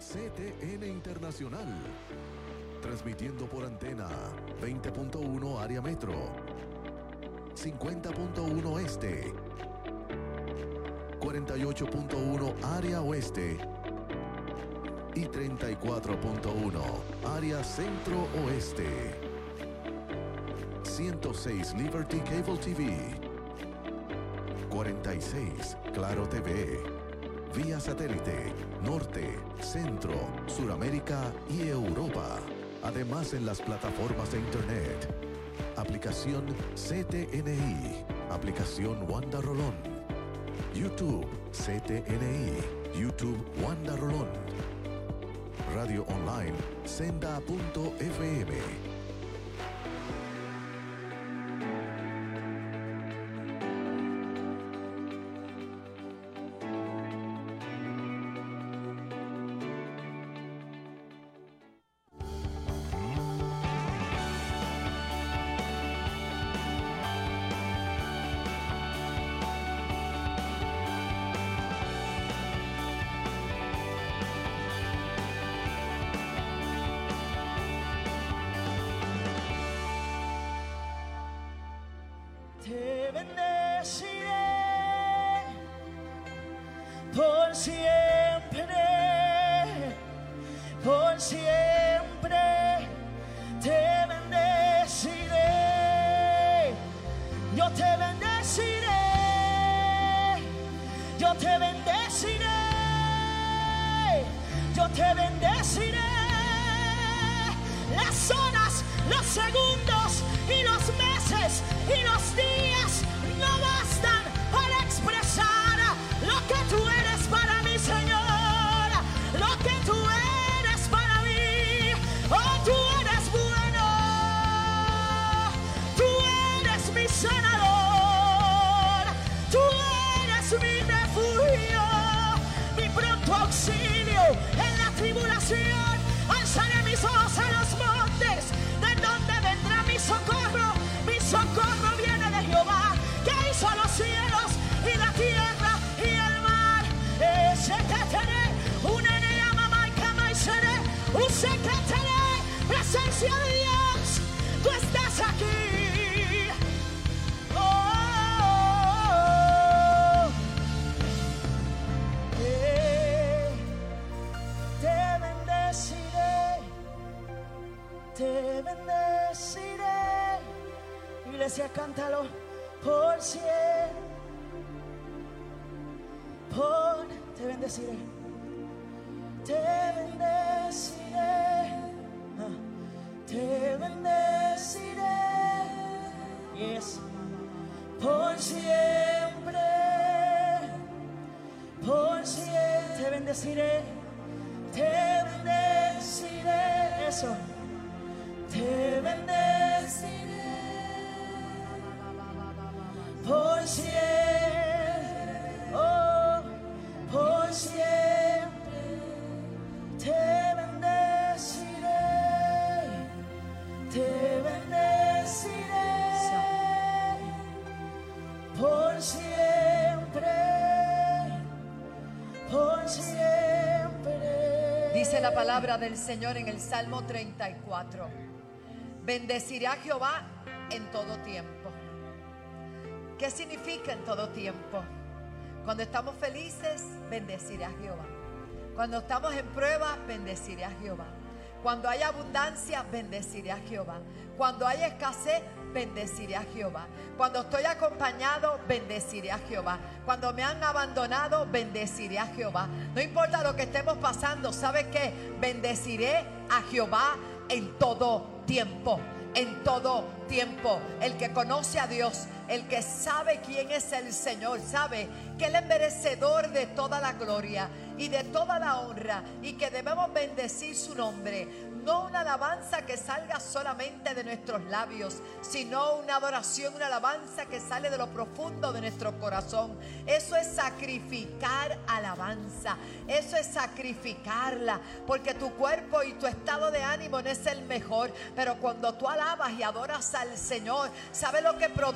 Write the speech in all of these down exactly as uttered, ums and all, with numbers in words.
C T N Internacional. Transmitiendo por antena veinte punto uno área metro, cincuenta punto uno este, cuarenta y ocho punto uno área oeste y treinta y cuatro punto uno área centro oeste. ciento seis Liberty Cable T V, cuarenta y seis Claro T V, vía satélite, norte, centro, Suramérica y Europa. Además en las plataformas de internet. Aplicación C T N I, aplicación Wanda Rolón, YouTube C T N I, YouTube Wanda Rolón, radio online senda punto f m. Te bendeciré por siempre, por siempre. Te bendeciré, yo te bendeciré, yo te bendeciré, yo te bendeciré. Las horas, los segundos y los meses y los días no bastan para expresar lo que tú eres para mí, Señor, lo que tú eres para mí. Oh, tú eres bueno, tú eres mi sanador, tú eres mi refugio, mi pronto auxilio en la tribulación. Alzaré mis ojos a los montes, ¿de dónde vendrá mi socorro? Mi socorro viene de Jehová, que hizo los cielos y la tierra y el mar. Ese que tené, un enea mamá y cama y seré, un se que tené, presencia de Dios, tú estás aquí. Oh, oh, oh. Eh, te bendeciré, te bendeciré. Iglesia, cántalo. Por siempre, por te bendeciré, te bendeciré, ah, te bendeciré, yes, por siempre, por siempre, te bendeciré, te bendeciré, eso, te bendeciré. Por siempre, oh, por siempre, te bendeciré, te bendeciré, por siempre, por siempre. Dice la palabra del Señor en el Salmo treinta y cuatro: bendeciré a Jehová en todo tiempo. ¿Qué significa en todo tiempo? Cuando estamos felices, bendeciré a Jehová. Cuando estamos en prueba, bendeciré a Jehová. Cuando hay abundancia, bendeciré a Jehová. Cuando hay escasez, bendeciré a Jehová. Cuando estoy acompañado, bendeciré a Jehová. Cuando me han abandonado, bendeciré a Jehová. No importa lo que estemos pasando, ¿sabe qué? Bendeciré a Jehová en todo tiempo. En todo tiempo. El que conoce a Dios, el que sabe quién es el Señor, sabe que Él es merecedor de toda la gloria y de toda la honra, y que debemos bendecir su nombre. No una alabanza que salga solamente de nuestros labios, sino una adoración, una alabanza que sale de lo profundo de nuestro corazón. Eso es sacrificar alabanza. Eso es sacrificarla, porque tu cuerpo y tu estado de ánimo no es el mejor, pero cuando tú alabas y adoras al Señor, ¿sabe lo que produce?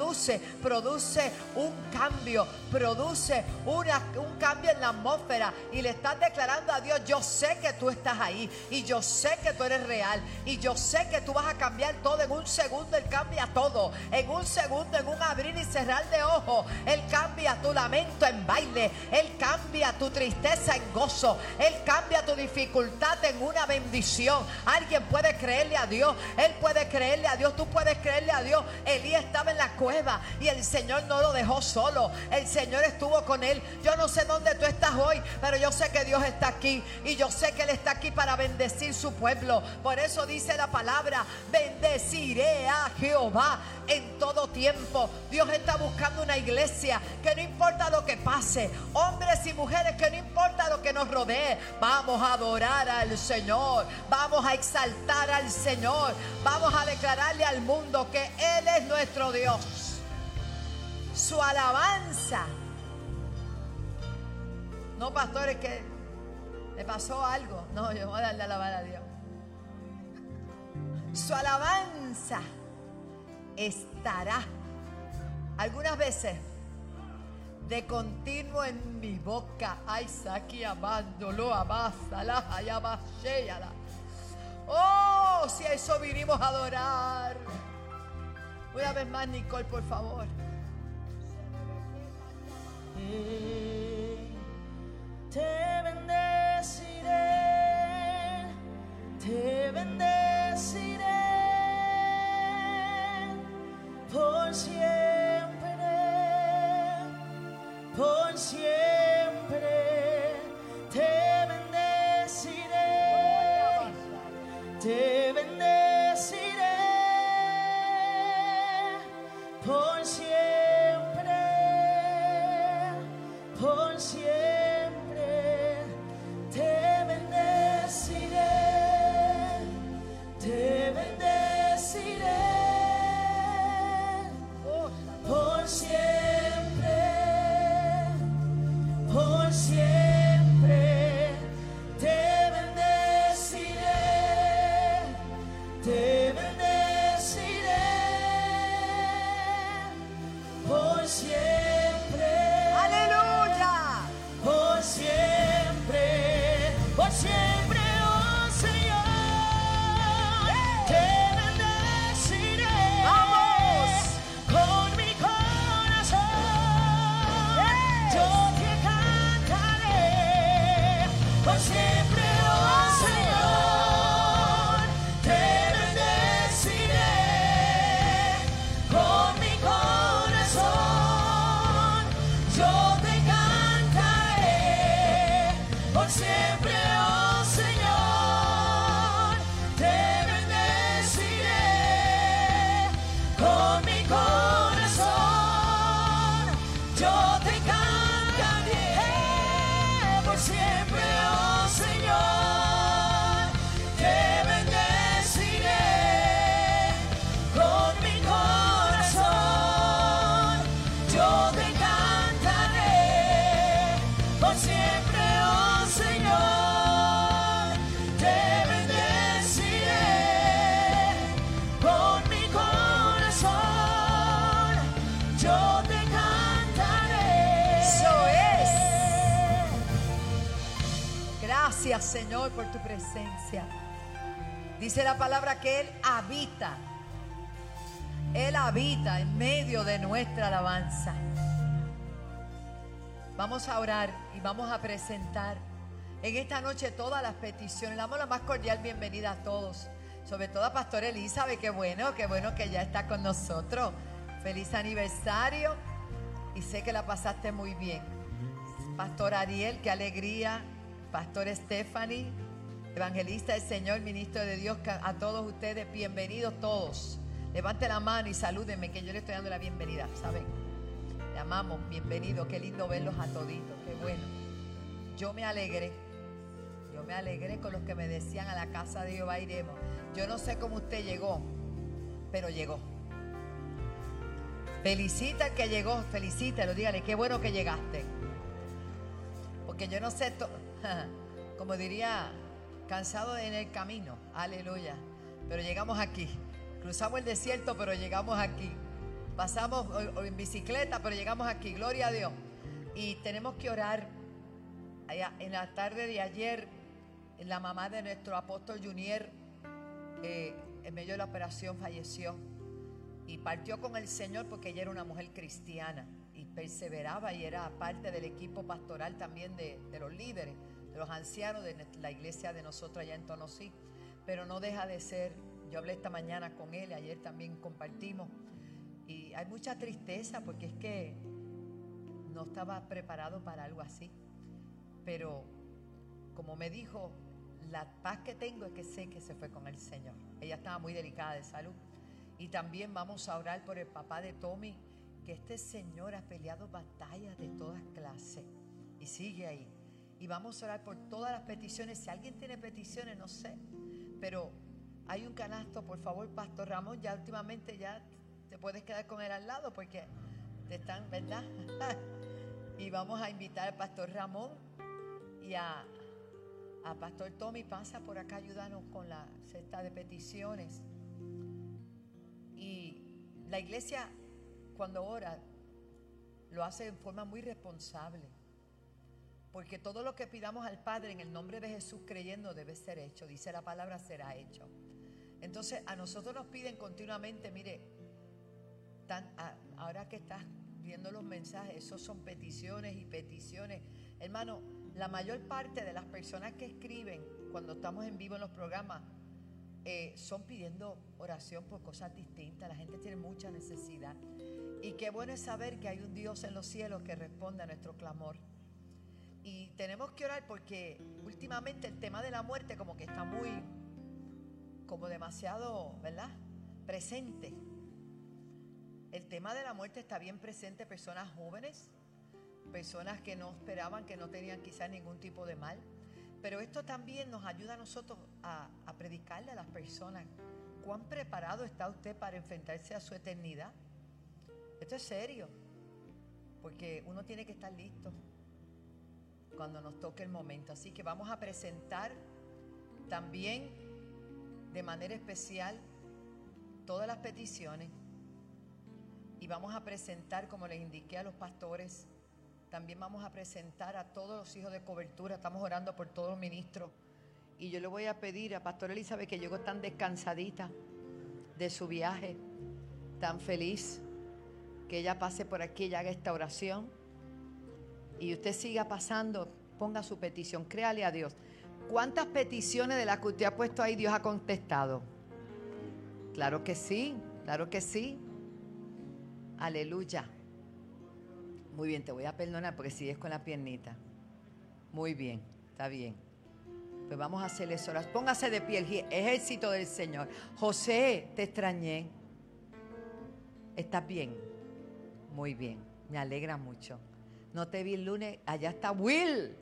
produce un cambio, produce una, un cambio en la atmósfera. Y le estás declarando a Dios: yo sé que tú estás ahí, y yo sé que tú eres real, y yo sé que tú vas a cambiar todo en un segundo. Él cambia todo en un segundo, en un abrir y cerrar de ojos. Él cambia tu lamento en baile, Él cambia tu tristeza en gozo, Él cambia tu dificultad en una bendición. Alguien puede creerle a Dios, Él puede creerle a Dios, tú puedes creerle a Dios. Elías estaba en la cueva y el Señor no lo dejó solo, el Señor estuvo con él. Yo no sé dónde tú estás hoy, pero yo sé que Dios está aquí, y yo sé que Él está aquí para bendecir su pueblo. Por eso dice la palabra: bendeciré a Jehová en todo tiempo. Dios está buscando una iglesia que no importa lo que pase, hombres y mujeres, que no importa lo que nos rodee, vamos a adorar al Señor, vamos a exaltar al Señor, vamos a declararle al mundo que Él es nuestro Dios. Su alabanza. No, pastores, que le pasó algo. No, yo voy a darle a alabar a Dios. Su alabanza estará algunas veces de continuo en mi boca. Ay, Saki amándolo, abásala, ay, abasheyala. Oh, si a eso vinimos a adorar. Una vez más, Nicole, por favor. Te bendeciré, te bendeciré por siempre, por siempre. Te bendeciré, te bendeciré por siempre, por siempre. Te bendeciré, te bendeciré por siempre, por siempre. Te bendeciré, te bendeciré por siempre. ¡Aleluya! Por siempre, por siempre, oh Señor, te bendeciré. ¡Vamos! Con mi corazón, yo te cantaré. Por siempre, oh Señor, te bendeciré. Con mi corazón, yo te cantaré. Por siempre, oh Señor, te bendeciré. Con mi corazón, yo te cantaré. Por siempre, oh Señor, te bendeciré. Con mi corazón, yo te cantaré. Por siempre, oh Señor, te bendeciré. Con mi corazón, yo te cantaré. Eso es. Gracias, Señor, por tu presencia. Dice la palabra que Él habita. Él habita en medio de nuestra alabanza. Vamos a orar y vamos a presentar en esta noche todas las peticiones. Le damos la más cordial bienvenida a todos, sobre todo a Pastor Elizabeth. Qué bueno, qué bueno que ya está con nosotros. Feliz aniversario, y sé que la pasaste muy bien. Pastor Ariel, qué alegría. Pastor Stephanie, evangelista del Señor, ministro de Dios, a todos ustedes, bienvenidos todos. Levante la mano y salúdenme, que yo le estoy dando la bienvenida, ¿saben? Le amamos, bienvenidos, qué lindo verlos a toditos, qué bueno. Yo me alegré, yo me alegré con los que me decían: a la casa de Jehová iremos. Yo no sé cómo usted llegó, pero llegó. Felicita al que llegó, felicítalo, dígale, qué bueno que llegaste. Porque yo no sé, to- como diría, cansado en el camino, aleluya. Pero llegamos aquí, cruzamos el desierto, pero llegamos aquí. Pasamos o, o en bicicleta, pero llegamos aquí, gloria a Dios. Y tenemos que orar. Allá, en la tarde de ayer, la mamá de nuestro apóstol Junior, eh, en medio de la operación, falleció. Y partió con el Señor porque ella era una mujer cristiana y perseveraba y era parte del equipo pastoral también de, de los líderes, de los ancianos de la iglesia de nosotros allá en Tonosí. Pero no deja de ser, yo hablé esta mañana con él, ayer también compartimos, y hay mucha tristeza porque es que no estaba preparado para algo así. Pero como me dijo, la paz que tengo es que sé que se fue con el Señor. Ella estaba muy delicada de salud. Y también vamos a orar por el papá de Tommy, que este señor ha peleado batallas de todas clases y sigue ahí. Y vamos a orar por todas las peticiones. Si alguien tiene peticiones, no sé, pero hay un canasto, por favor, Pastor Ramón. Ya últimamente ya te puedes quedar con él al lado porque te están, ¿verdad? Y vamos a invitar al Pastor Ramón y a, a Pastor Tommy. Pasa por acá, ayúdanos con la cesta de peticiones. Y la iglesia, cuando ora, lo hace en forma muy responsable, porque todo lo que pidamos al Padre en el nombre de Jesús creyendo debe ser hecho. Dice la palabra, será hecho. Entonces a nosotros nos piden continuamente, mire, tan, a, ahora que estás viendo los mensajes, esos son peticiones y peticiones. Hermano, la mayor parte de las personas que escriben cuando estamos en vivo en los programas Eh, son pidiendo oración por cosas distintas. La gente tiene mucha necesidad. Y qué bueno es saber que hay un Dios en los cielos que responde a nuestro clamor. Y tenemos que orar porque últimamente el tema de la muerte como que está muy, como demasiado, ¿verdad?, presente. El tema de la muerte está bien presente. Personas jóvenes, personas que no esperaban, que no tenían quizás ningún tipo de mal. Pero esto también nos ayuda a nosotros a, a predicarle a las personas. ¿Cuán preparado está usted para enfrentarse a su eternidad? Esto es serio, porque uno tiene que estar listo cuando nos toque el momento. Así que vamos a presentar también de manera especial todas las peticiones. Y vamos a presentar, como les indiqué a los pastores, también vamos a presentar a todos los hijos de cobertura. Estamos orando por todos los ministros. Y yo le voy a pedir a Pastor Elizabeth, que llegó tan descansadita de su viaje, tan feliz, que ella pase por aquí y haga esta oración. Y usted siga pasando, ponga su petición, créale a Dios. ¿Cuántas peticiones de las que usted ha puesto ahí Dios ha contestado? Claro que sí, claro que sí. Aleluya. Muy bien, te voy a perdonar porque sigues con la piernita. Muy bien, está bien. Pues vamos a hacer eso. Póngase de pie, el ejército del Señor. José, te extrañé. ¿Estás bien? Muy bien, me alegra mucho. No te vi el lunes, allá está Will.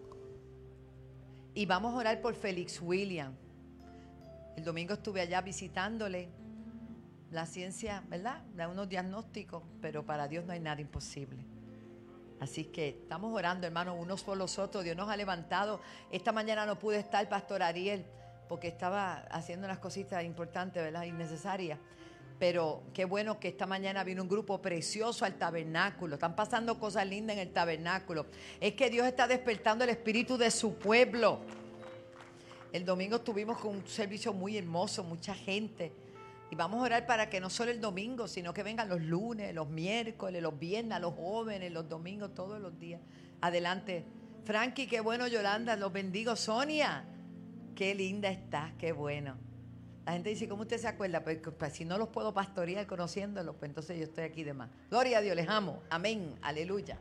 Y vamos a orar por Félix William. El domingo estuve allá visitándole. La ciencia, ¿verdad?, da unos diagnósticos, pero para Dios no hay nada imposible. Así que estamos orando, hermanos, unos por los otros. Dios nos ha levantado. Esta mañana no pude estar, Pastor Ariel, porque estaba haciendo unas cositas importantes, ¿verdad?, innecesarias. Pero qué bueno que esta mañana vino un grupo precioso al tabernáculo. Están pasando cosas lindas en el tabernáculo. Es que Dios está despertando el espíritu de su pueblo. El domingo estuvimos con un servicio muy hermoso, mucha gente. Y vamos a orar para que no solo el domingo, sino que vengan los lunes, los miércoles, los viernes, los jóvenes, los domingos, todos los días. Adelante. Frankie, qué bueno, Yolanda, los bendigo. Sonia, qué linda estás, qué bueno. La gente dice, ¿cómo usted se acuerda? Pues, pues si no los puedo pastorear conociéndolos, pues entonces yo estoy aquí de más. Gloria a Dios, les amo. Amén, aleluya.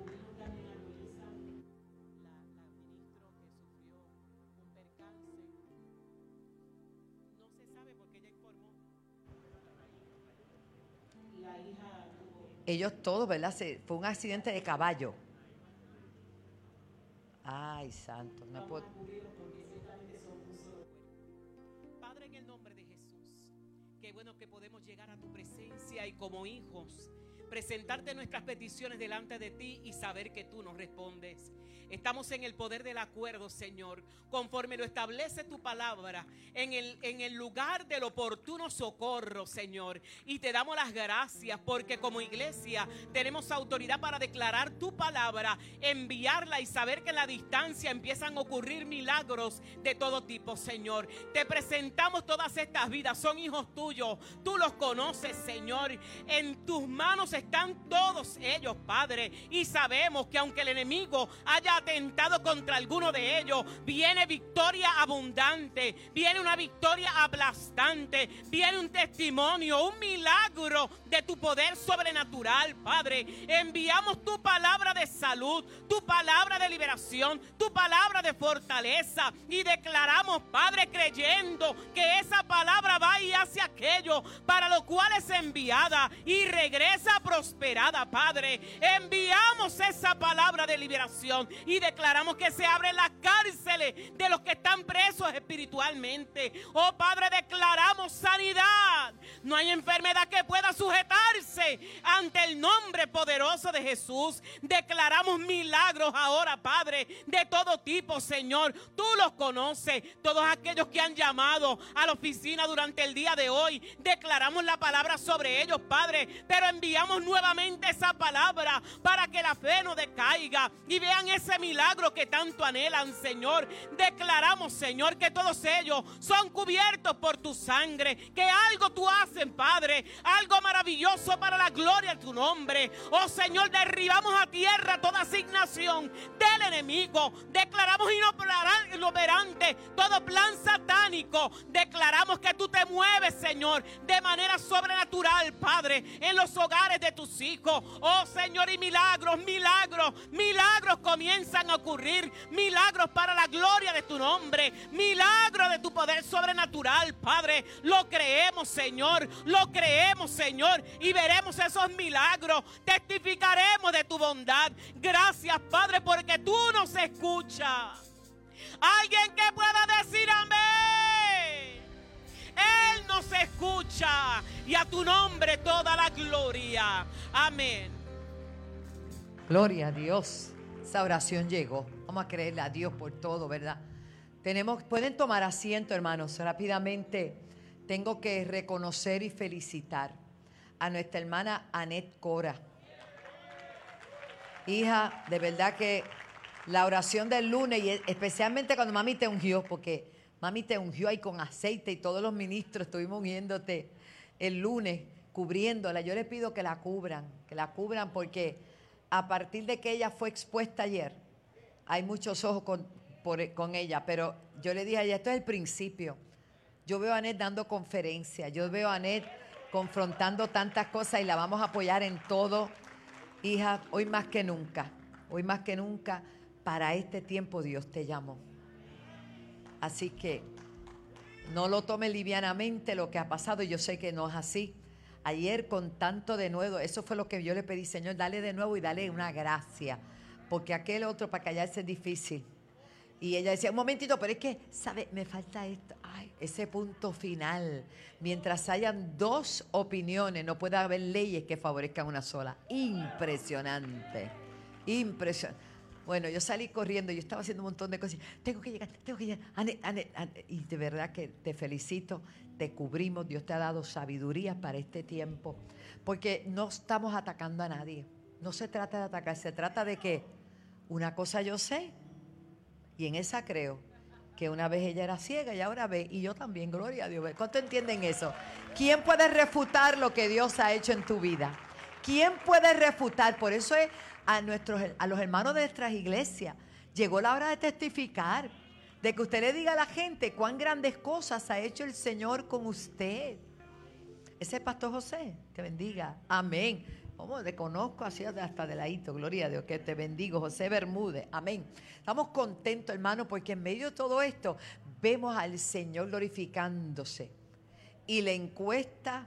Ellos todos, ¿verdad? Se, fue un accidente de caballo. Ay, santo, no puedo. Padre, en el nombre de Jesús, qué bueno que podemos llegar a tu presencia y como hijos presentarte nuestras peticiones delante de ti y saber que tú nos respondes. Estamos en el poder del acuerdo, Señor, conforme lo establece tu palabra, en el, en el lugar del oportuno socorro, Señor. Y te damos las gracias porque como iglesia tenemos autoridad para declarar tu palabra, enviarla y saber que en la distancia empiezan a ocurrir milagros de todo tipo, Señor. Te presentamos todas estas vidas, son hijos tuyos, tú los conoces, Señor. En tus manos están todos ellos, Padre, y sabemos que aunque el enemigo haya atentado contra alguno de ellos, viene victoria abundante, viene una victoria aplastante, viene un testimonio, un milagro de tu poder sobrenatural, Padre. Enviamos tu palabra de salud, tu palabra de liberación, tu palabra de fortaleza y declaramos, Padre, creyendo que esa palabra va y hace aquello para lo cual es enviada y regresa prosperada, Padre. Enviamos esa palabra de liberación y declaramos que se abren las cárceles de los que están presos espiritualmente. Oh Padre, declaramos sanidad. No hay enfermedad que pueda sujetarse ante el nombre poderoso de Jesús. Declaramos milagros ahora, Padre, de todo tipo, Señor. Tú los conoces. Todos aquellos que han llamado a la oficina durante el día de hoy, declaramos la palabra sobre ellos, Padre, pero enviamos nuevamente esa palabra para que la fe no decaiga y vean ese milagro que tanto anhelan, Señor. Declaramos, Señor, que todos ellos son cubiertos por tu sangre, que algo tú haces, Padre, algo maravilloso para la gloria de tu nombre. Oh Señor, derribamos a tierra toda asignación del enemigo. Declaramos inoperante todo plan satánico. Declaramos que tú te mueves, Señor, de manera sobrenatural, Padre, en los hogares de tus hijos. Oh Señor, y milagros, milagros, milagros comienzan a ocurrir. Milagros para la gloria de tu nombre. Milagros de tu poder sobrenatural, Padre. Lo creemos, Señor. Lo creemos, Señor. Y veremos esos milagros. Testificaremos de tu bondad. Gracias, Padre, porque tú nos escuchas. Alguien que pueda decir amén. Él nos escucha y a tu nombre toda la gloria. Amén. Gloria a Dios. Esa oración llegó. Vamos a creerle a Dios por todo, ¿verdad? Tenemos, pueden tomar asiento, hermanos. Rápidamente tengo que reconocer y felicitar a nuestra hermana Anet Cora. Hija, de verdad que la oración del lunes, y especialmente cuando mami te ungió, porque mami te ungió ahí con aceite y todos los ministros estuvimos ungiéndote el lunes, cubriéndola. Yo le pido que la cubran, que la cubran porque a partir de que ella fue expuesta ayer, hay muchos ojos con, por, con ella, pero yo le dije a ella, esto es el principio. Yo veo a Anet dando conferencias, yo veo a Anet confrontando tantas cosas y la vamos a apoyar en todo. Hija, hoy más que nunca, hoy más que nunca, para este tiempo Dios te llamó. Así que no lo tome livianamente lo que ha pasado, y yo sé que no es así. Ayer con tanto de nuevo, eso fue lo que yo le pedí, Señor, dale de nuevo y dale una gracia, porque aquel otro para callarse es difícil. Y ella decía, un momentito, pero es que, ¿sabe? Me falta esto. Ay, ese punto final. Mientras hayan dos opiniones, no puede haber leyes que favorezcan una sola. Impresionante. Impresionante. Bueno, yo salí corriendo, yo estaba haciendo un montón de cosas. Tengo que llegar, tengo que llegar. Ane, ane, ane. Y de verdad que te felicito, te cubrimos. Dios te ha dado sabiduría para este tiempo. Porque no estamos atacando a nadie. No se trata de atacar, se trata de que una cosa yo sé. Y en esa creo, que una vez ella era ciega y ahora ve, y yo también, gloria a Dios. ¿Cuánto entienden eso? ¿Quién puede refutar lo que Dios ha hecho en tu vida? ¿Quién puede refutar? Por eso es a, nuestros, a los hermanos de nuestras iglesias, llegó la hora de testificar, de que usted le diga a la gente cuán grandes cosas ha hecho el Señor con usted. Ese es el Pastor José, te bendiga. Amén. Como te conozco así hasta de ladito, gloria a Dios, que te bendigo, José Bermúdez, amén. Estamos contentos, hermano, porque en medio de todo esto vemos al Señor glorificándose. Y la encuesta,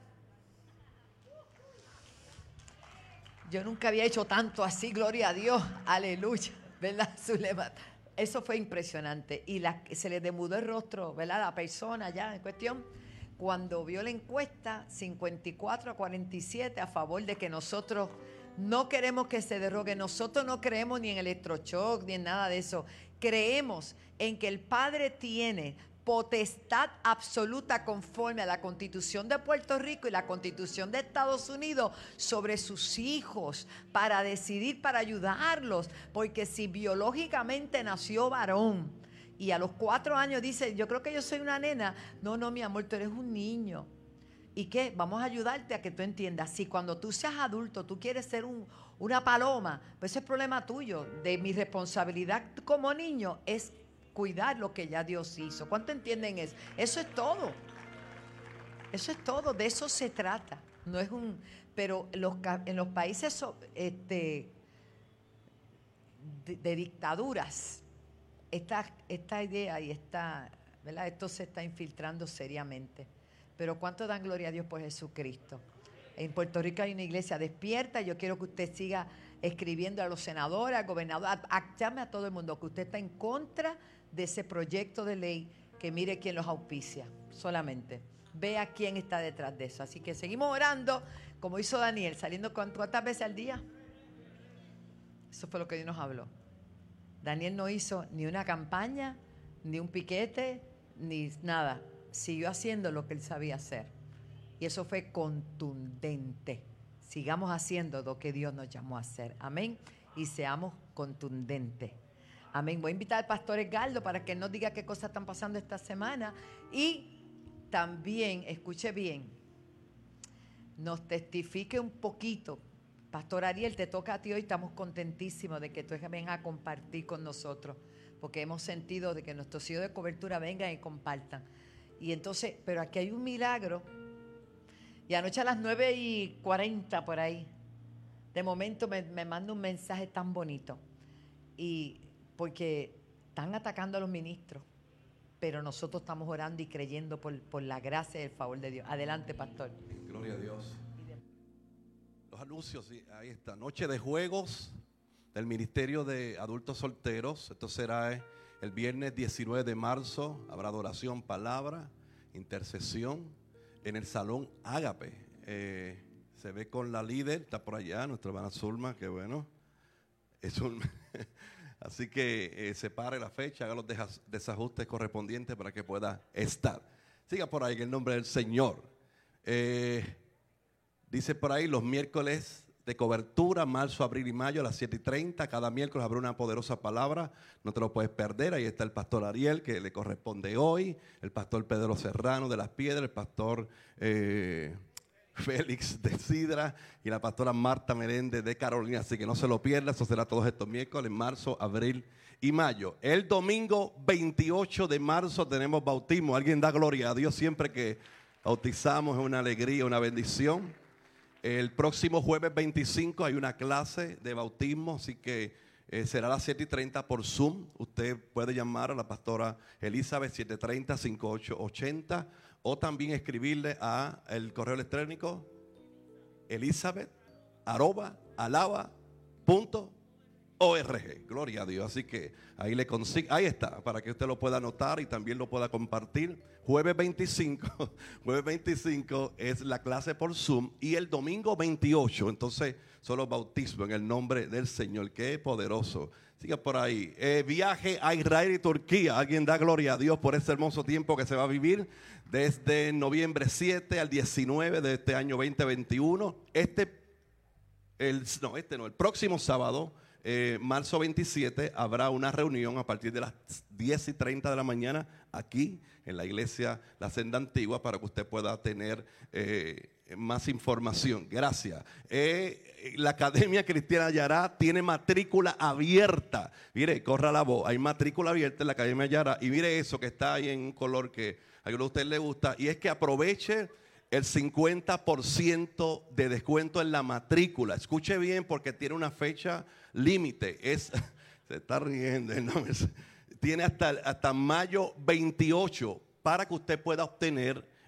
yo nunca había hecho tanto así, gloria a Dios, aleluya, ¿verdad? Zulema? Eso fue impresionante. Y la, se le demudó el rostro, ¿verdad? La persona ya en cuestión. cuando vio la encuesta, cincuenta y cuatro a cuarenta y siete a favor de que nosotros no queremos que se derrogue. Nosotros no creemos ni en electroshock ni en nada de eso. Creemos en que el Padre tiene potestad absoluta conforme a la Constitución de Puerto Rico y la Constitución de Estados Unidos sobre sus hijos para decidir, para ayudarlos. Porque si biológicamente nació varón y a los cuatro años dice, yo creo que yo soy una nena, no, no, mi amor, tú eres un niño. ¿Y qué? Vamos a ayudarte a que tú entiendas. Si cuando tú seas adulto tú quieres ser un, una paloma, pues ese es problema tuyo. De mi responsabilidad como niño es cuidar lo que ya Dios hizo. ¿Cuánto entienden eso? Eso es todo. Eso es todo. De eso se trata. No es un... Pero los, en los países este, de, de dictaduras, esta, esta idea y esta, ¿verdad? Esto se está infiltrando seriamente. Pero ¿cuánto dan gloria a Dios por Jesucristo? En Puerto Rico hay una iglesia despierta. Yo quiero que usted siga escribiendo a los senadores, al gobernador, a, a, llame a todo el mundo que usted está en contra de ese proyecto de ley, que mire quién los auspicia, solamente. Vea quién está detrás de eso. Así que seguimos orando, como hizo Daniel, saliendo cuántas veces al día. Eso fue lo que Dios nos habló. Daniel no hizo ni una campaña, ni un piquete, ni nada. Siguió haciendo lo que él sabía hacer. Y eso fue contundente. Sigamos haciendo lo que Dios nos llamó a hacer. Amén. Y seamos contundentes. Amén. Voy a invitar al pastor Edgardo para que él nos diga qué cosas están pasando esta semana. Y también, escuche bien, nos testifique un poquito. Pastor Ariel, te toca a ti hoy. Estamos contentísimos de que tú vengas a compartir con nosotros. Porque hemos sentido de que nuestros hijos de cobertura vengan y compartan. Y entonces, pero aquí hay un milagro. Y anoche a las nueve y cuarenta por ahí, de momento me, me manda un mensaje tan bonito. Y porque están atacando a los ministros, pero nosotros estamos orando y creyendo por, por la gracia y el favor de Dios. Adelante, pastor. Gloria a Dios. Los anuncios, ahí está. Noche de juegos del Ministerio de Adultos Solteros. Esto será el viernes diecinueve de marzo. Habrá adoración, palabra, intercesión en el Salón Ágape. Eh, se ve con la líder, está por allá, nuestra hermana Zulma, qué bueno. Es un Así que eh, separe la fecha, haga los desajustes correspondientes para que pueda estar. Siga por ahí en el nombre del Señor. Eh, dice por ahí los miércoles de cobertura, marzo, abril y mayo a las siete y treinta. Cada miércoles habrá una poderosa palabra. No te lo puedes perder. Ahí está el pastor Ariel, que le corresponde hoy. El pastor Pedro Serrano de Las Piedras. El pastor eh, Félix de Sidra. Y la pastora Marta Meréndez de Carolina. Así que no se lo pierda. Eso será todos estos miércoles, marzo, abril y mayo. El domingo veintiocho de marzo tenemos bautismo. Alguien da gloria a Dios. Siempre que bautizamos es una alegría, una bendición. El próximo jueves veinticinco hay una clase de bautismo, así que eh, será a las siete y treinta por Zoom. Usted puede llamar a la pastora Elizabeth siete tres cero, cinco ocho ocho cero o también escribirle a el correo electrónico elizabeth arroba alaba punto org. Gloria a Dios. Así que ahí le consigue, ahí está, para que usted lo pueda anotar y también lo pueda compartir. Jueves veinticinco, jueves veinticinco es la clase por Zoom y el domingo veintiocho, entonces solo bautismo en el nombre del Señor. Qué poderoso. Siga por ahí. Eh, viaje a Israel y Turquía. Alguien da gloria a Dios por ese hermoso tiempo que se va a vivir desde noviembre siete al diecinueve de este año veinte veintiuno. Este, el, no, este no, el próximo sábado. Eh, marzo veintisiete habrá una reunión a partir de las diez y treinta de la mañana aquí en la iglesia La Senda Antigua para que usted pueda tener eh, más información. Gracias. Eh, la Academia Cristiana Yará tiene matrícula abierta. Mire, corra la voz. Hay matrícula abierta en la Academia Yará y mire eso que está ahí en un color que a alguno de ustedes le gusta y es que aproveche el cincuenta por ciento de descuento en la matrícula. Escuche bien porque tiene una fecha límite. Es, se está riendo. ¿No? Tiene hasta, hasta mayo veintiocho para que usted pueda obtener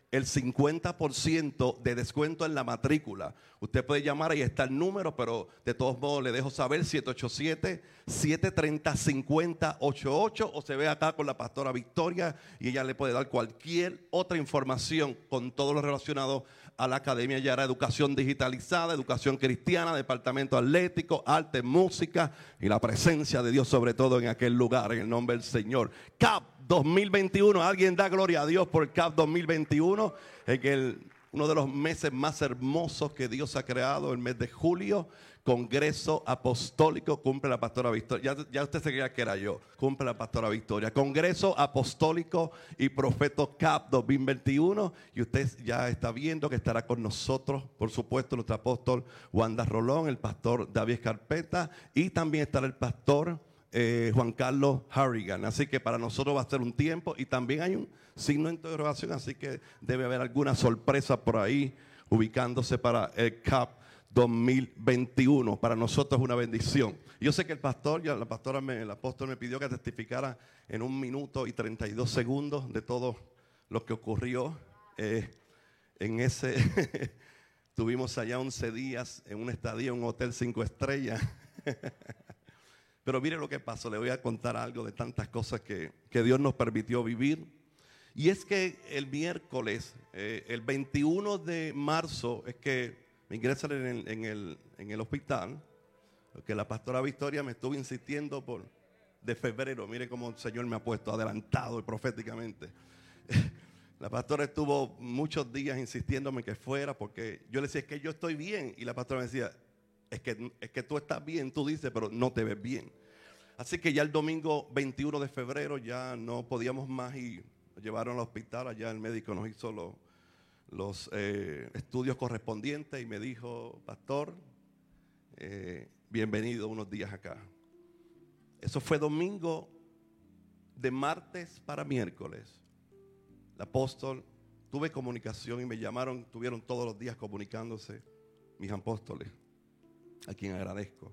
el cincuenta por ciento de descuento en la matrícula. Usted puede llamar, ahí está el número, pero de todos modos le dejo saber, siete ocho siete, siete tres cero, cinco cero ocho ocho, o se ve acá con la pastora Victoria y ella le puede dar cualquier otra información con todo lo relacionado a la Academia Yara, educación digitalizada, educación cristiana, departamento atlético, arte, música y la presencia de Dios sobre todo en aquel lugar, en el nombre del Señor. C A P dos mil veintiuno, alguien da gloria a Dios por C A P dos mil veintiuno, en el, uno de los meses más hermosos que Dios ha creado, el mes de julio. Congreso Apostólico, cumple la pastora Victoria. Ya, ya usted se creía que era yo. Cumple la pastora Victoria. Congreso Apostólico y Profeto C A P dos mil veintiuno. Y usted ya está viendo que estará con nosotros, por supuesto, nuestro apóstol Wanda Rolón, el pastor David Escarpeta. Y también estará el pastor eh, Juan Carlos Harrigan. Así que para nosotros va a ser un tiempo. Y también hay un signo de interrogación. Así que debe haber alguna sorpresa por ahí ubicándose para el C A P dos mil veintiuno. Para nosotros es una bendición. Yo sé que el pastor, ya la pastora, me, el apóstol me pidió que testificara en un minuto y treinta y dos segundos de todo lo que ocurrió eh, en ese. Tuvimos allá once días en un estadio, un hotel cinco estrellas. Pero mire lo que pasó. Le voy a contar algo de tantas cosas que, que Dios nos permitió vivir. Y es que el miércoles, eh, el veintiuno de marzo, es que me ingresan en el, en, el, en el hospital, porque la pastora Victoria me estuvo insistiendo por de febrero. Mire cómo el Señor me ha puesto adelantado y proféticamente. La pastora estuvo muchos días insistiéndome que fuera, porque yo le decía, es que yo estoy bien. Y la pastora me decía, es que, es que tú estás bien, tú dices, pero no te ves bien. Así que ya el domingo veintiuno de febrero ya no podíamos más y nos llevaron al hospital. Allá el médico nos hizo los... los eh, estudios correspondientes y me dijo, pastor, eh, bienvenido unos días acá. Eso fue domingo. De martes para miércoles, el apóstol, tuve comunicación y me llamaron, tuvieron todos los días comunicándose mis apóstoles, a quien agradezco.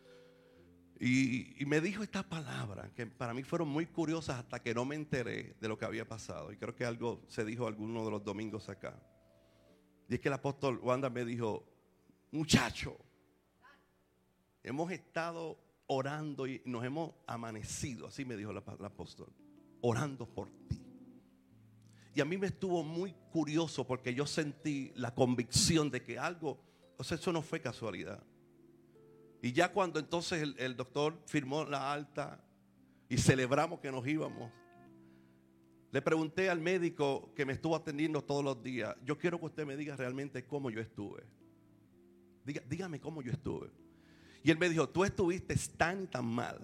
Y, y me dijo esta palabra que para mí fueron muy curiosas hasta que no me enteré de lo que había pasado. Y creo que algo se dijo alguno de los domingos acá. Y es que el apóstol Wanda me dijo, muchacho, hemos estado orando y nos hemos amanecido, así me dijo el apóstol, orando por ti. Y a mí me estuvo muy curioso porque yo sentí la convicción de que algo, o sea, eso no fue casualidad. Y ya cuando entonces el, el doctor firmó la alta y celebramos que nos íbamos, le pregunté al médico que me estuvo atendiendo todos los días, yo quiero que usted me diga realmente cómo yo estuve. Diga, dígame cómo yo estuve. Y él me dijo, tú estuviste tan tan mal,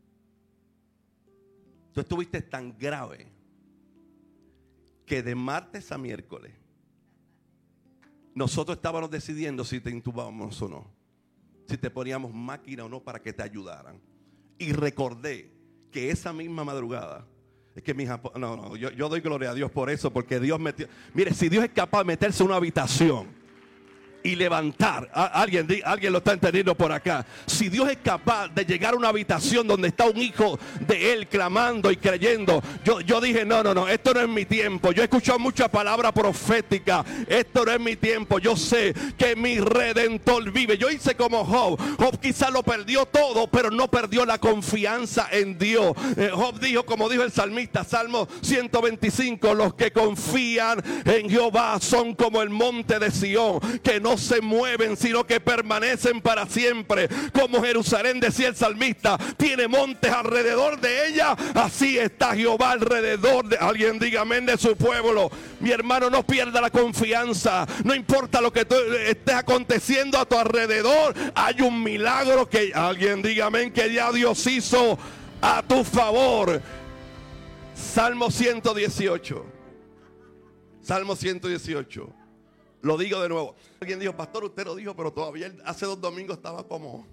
tú estuviste tan grave, que de martes a miércoles nosotros estábamos decidiendo si te intubábamos o no, si te poníamos máquina o no para que te ayudaran. Y recordé que esa misma madrugada, es que mis no, no, yo, yo doy gloria a Dios por eso, porque Dios metió, mire, si Dios es capaz de meterse en una habitación y levantar, a, alguien, alguien lo está entendiendo por acá. Si Dios es capaz de llegar a una habitación donde está un hijo de Él clamando y creyendo, yo, yo dije, no, no, no, esto no es mi tiempo. Yo he escuchado mucha palabra profética, esto no es mi tiempo. Yo sé que mi Redentor vive. Yo hice como Job. Job quizá lo perdió todo, pero no perdió la confianza en Dios. eh, Job dijo, como dijo el salmista, Salmo ciento veinticinco, los que confían en Jehová son como el monte de Sión, que no No se mueven, sino que permanecen para siempre. Como Jerusalén, decía el salmista, tiene montes alrededor de ella, así está Jehová alrededor de, alguien diga amén, de su pueblo. Mi hermano, no pierda la confianza. No importa lo que esté aconteciendo a tu alrededor, hay un milagro que, alguien diga amén, que ya Dios hizo a tu favor. Salmo ciento dieciocho. Salmo ciento dieciocho. Lo digo de nuevo. Alguien dijo, pastor, usted lo dijo, pero todavía hace dos domingos estaba como,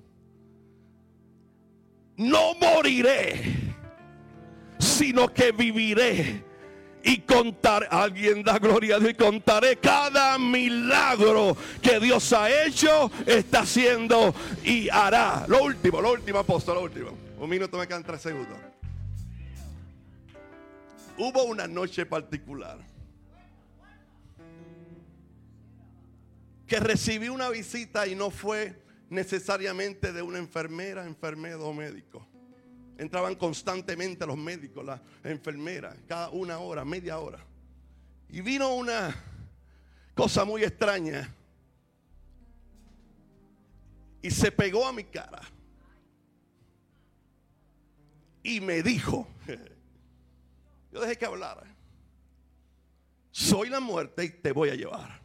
no moriré, sino que viviré y contaré. Alguien da gloria a Dios, y contaré cada milagro que Dios ha hecho, está haciendo y hará. Lo último, lo último, apóstol, lo último. Un minuto, me quedan tres segundos. Hubo una noche particular que recibí una visita y no fue necesariamente de una enfermera, enfermero o médico. Entraban constantemente los médicos, las enfermeras, cada una hora, media hora. Y vino una cosa muy extraña y se pegó a mi cara y me dijo, yo dejé que hablara, soy la muerte y te voy a llevar.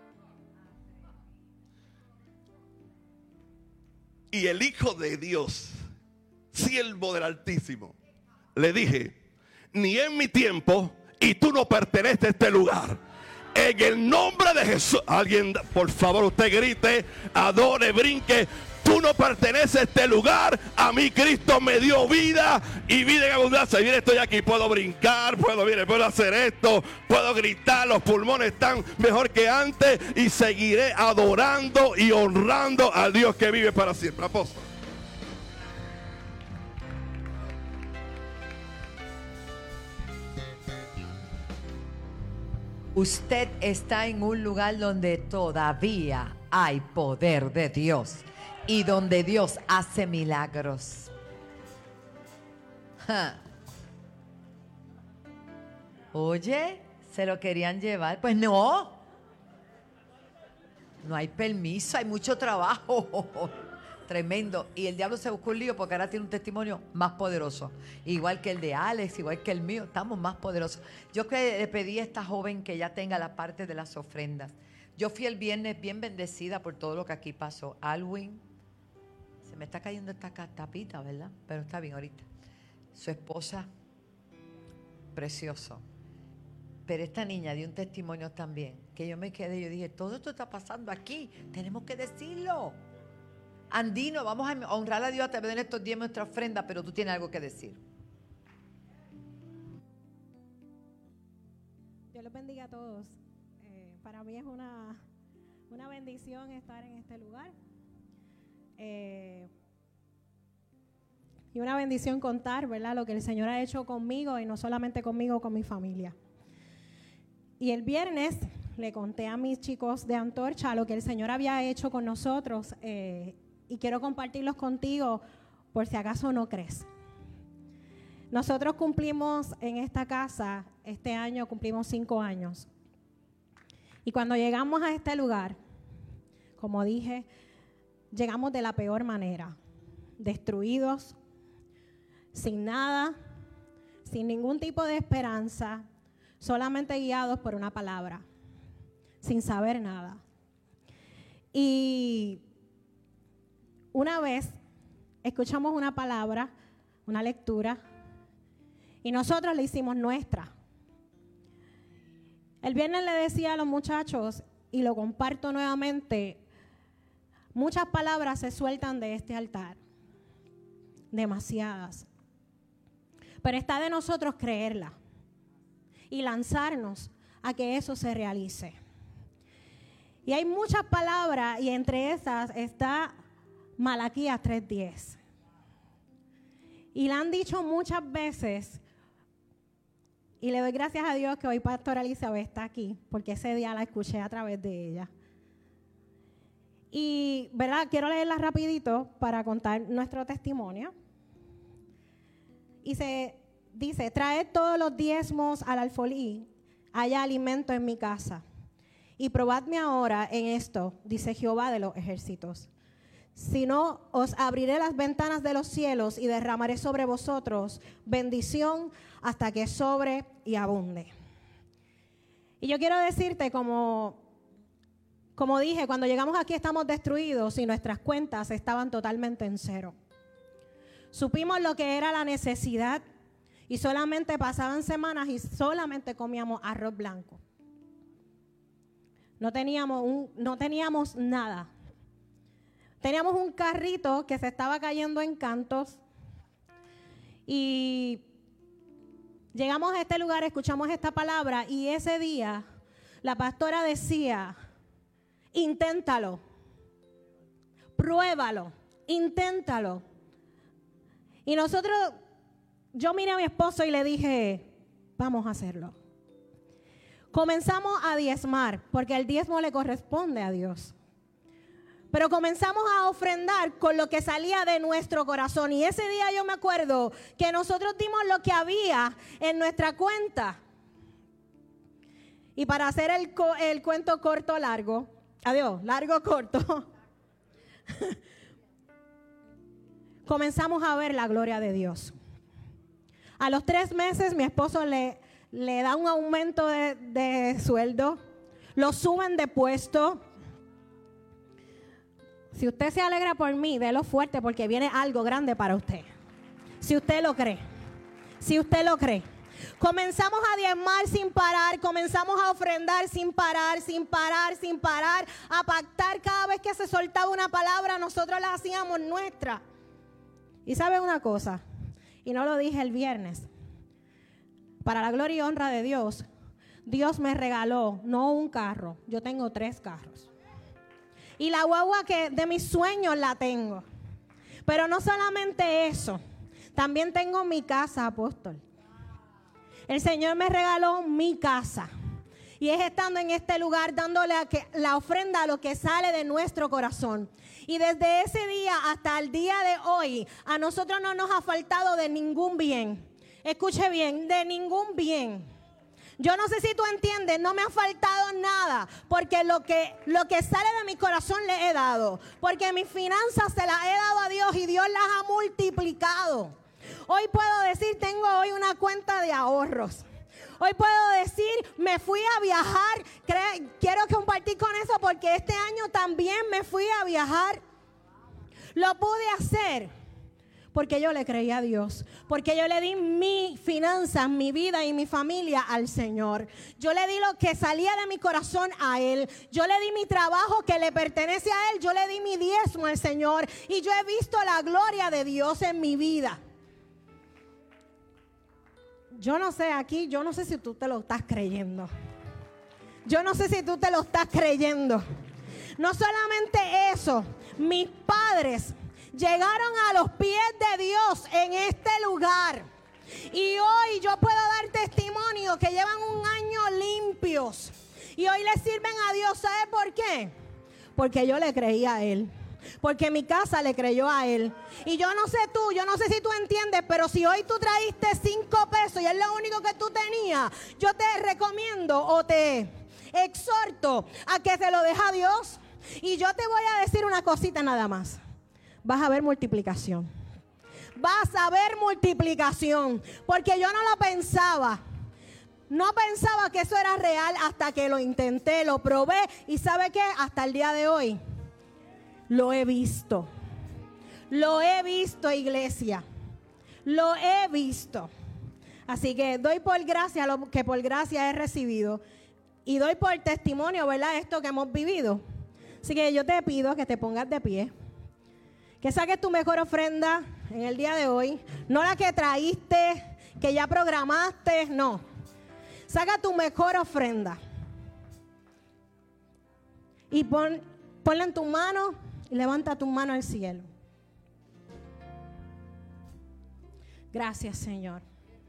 Y el Hijo de Dios, siervo del Altísimo, le dije, ni en mi tiempo, y tú no perteneces a este lugar. En el nombre de Jesús, alguien, por favor, usted grite, adore, brinque. Tú no perteneces a este lugar. A mí Cristo me dio vida y vida en abundancia. Y mire, estoy aquí, puedo brincar, puedo, mire, puedo hacer esto, puedo gritar, los pulmones están mejor que antes y seguiré adorando y honrando al Dios que vive para siempre. Apóstol. Usted está en un lugar donde todavía hay poder de Dios y donde Dios hace milagros. Ja. Oye, ¿se lo querían llevar? Pues no. No hay permiso, hay mucho trabajo. Tremendo. Y el diablo se buscó un lío porque ahora tiene un testimonio más poderoso. Igual que el de Alex, igual que el mío. Estamos más poderosos. Yo que le pedí a esta joven que ya tenga la parte de las ofrendas. Yo fui el viernes bien bendecida por todo lo que aquí pasó. Alwin, se me está cayendo esta tapita, ¿verdad? Pero está bien ahorita. Su esposa, precioso. Pero esta niña dio un testimonio también. Que yo me quedé, yo dije, todo esto está pasando aquí. Tenemos que decirlo. Andino, vamos a honrar a Dios a través de estos diez nuestra ofrenda, pero tú tienes algo que decir. Dios los bendiga a todos. Eh, para mí es una, una bendición estar en este lugar. Eh, y una bendición contar, ¿verdad?, lo que el Señor ha hecho conmigo y no solamente conmigo, con mi familia. Y el viernes le conté a mis chicos de Antorcha lo que el Señor había hecho con nosotros. Eh, Y quiero compartirlos contigo por si acaso no crees. Nosotros cumplimos en esta casa, este año cumplimos cinco años. Y cuando llegamos a este lugar, como dije, llegamos de la peor manera. Destruidos, sin nada, sin ningún tipo de esperanza, solamente guiados por una palabra, sin saber nada. Y una vez escuchamos una palabra, una lectura, y nosotros la hicimos nuestra. El viernes le decía a los muchachos, y lo comparto nuevamente, muchas palabras se sueltan de este altar, demasiadas. Pero está de nosotros creerla y lanzarnos a que eso se realice. Y hay muchas palabras, y entre esas está Malaquías tres diez. Y la han dicho muchas veces, y le doy gracias a Dios que hoy Pastora Elizabeth está aquí, porque ese día la escuché a través de ella. Y, ¿verdad?, quiero leerla rapidito para contar nuestro testimonio. Y se dice, traed todos los diezmos al alfolí, haya alimento en mi casa. Y probadme ahora en esto, dice Jehová de los ejércitos. Si no, os abriré las ventanas de los cielos y derramaré sobre vosotros bendición hasta que sobre y abunde. Y yo quiero decirte, como, como dije, cuando llegamos aquí estamos destruidos y nuestras cuentas estaban totalmente en cero. Supimos lo que era la necesidad y solamente pasaban semanas y solamente comíamos arroz blanco. No teníamos, un, no teníamos nada. Teníamos un carrito que se estaba cayendo en cantos y llegamos a este lugar, escuchamos esta palabra y ese día la pastora decía, inténtalo, pruébalo, inténtalo. Y nosotros, yo miré a mi esposo y le dije, vamos a hacerlo. Comenzamos a diezmar, porque el diezmo le corresponde a Dios. Pero comenzamos a ofrendar con lo que salía de nuestro corazón. Y ese día yo me acuerdo que nosotros dimos lo que había en nuestra cuenta. Y para hacer el, co- el cuento corto largo, adiós, largo corto, comenzamos a ver la gloria de Dios. A los tres meses mi esposo le, le da un aumento de, de sueldo, lo suben de puesto. Si usted se alegra por mí, délo fuerte porque viene algo grande para usted. Si usted lo cree, si usted lo cree. Comenzamos a diezmar sin parar, comenzamos a ofrendar sin parar, sin parar, sin parar, a pactar cada vez que se soltaba una palabra, nosotros la hacíamos nuestra. Y ¿sabe una cosa? Y no lo dije el viernes. Para la gloria y honra de Dios, Dios me regaló no un carro, yo tengo tres carros. Y la guagua que de mis sueños la tengo. Pero no solamente eso, también tengo mi casa, apóstol. El Señor me regaló mi casa. Y es estando en este lugar dándole a que, la ofrenda a lo que sale de nuestro corazón. Y desde ese día hasta el día de hoy, a nosotros no nos ha faltado de ningún bien. Escuche bien, de ningún bien. Yo no sé si tú entiendes, no me ha faltado nada, porque lo que, lo que sale de mi corazón le he dado. Porque mis finanzas se las he dado a Dios y Dios las ha multiplicado. Hoy puedo decir, tengo hoy una cuenta de ahorros. Hoy puedo decir, me fui a viajar. Cre- quiero compartir con eso porque este año también me fui a viajar. Lo pude hacer porque yo le creí a Dios. Porque yo le di mi finanzas, mi vida y mi familia al Señor. Yo le di lo que salía de mi corazón a Él. Yo le di mi trabajo que le pertenece a Él. Yo le di mi diezmo al Señor. Y yo he visto la gloria de Dios en mi vida. Yo no sé aquí, yo no sé si tú te lo estás creyendo. Yo no sé si tú te lo estás creyendo. No solamente eso, mis padres llegaron a los pies de Dios en este lugar. Y hoy yo puedo dar testimonio que llevan un año limpios. Y hoy le sirven a Dios. ¿Sabe por qué? Porque yo le creí a Él. Porque mi casa le creyó a Él. Y yo no sé tú, yo no sé si tú entiendes, pero si hoy tú traíste cinco pesos y es lo único que tú tenías, yo te recomiendo o te exhorto a que se lo deje a Dios. Y yo te voy a decir una cosita nada más. Vas a ver multiplicación. Vas a ver multiplicación. Porque yo no lo pensaba. No pensaba que eso era real hasta que lo intenté, lo probé. Y ¿sabe qué? Hasta el día de hoy lo he visto. Lo he visto, iglesia. Lo he visto. Así que doy por gracia lo que por gracia he recibido. Y doy por testimonio, ¿verdad? Esto que hemos vivido. Así que yo te pido que te pongas de pie. Que saques tu mejor ofrenda en el día de hoy. No la que traíste, que ya programaste, no. Saca tu mejor ofrenda. Y pon, ponla en tu mano y levanta tu mano al cielo. Gracias, Señor.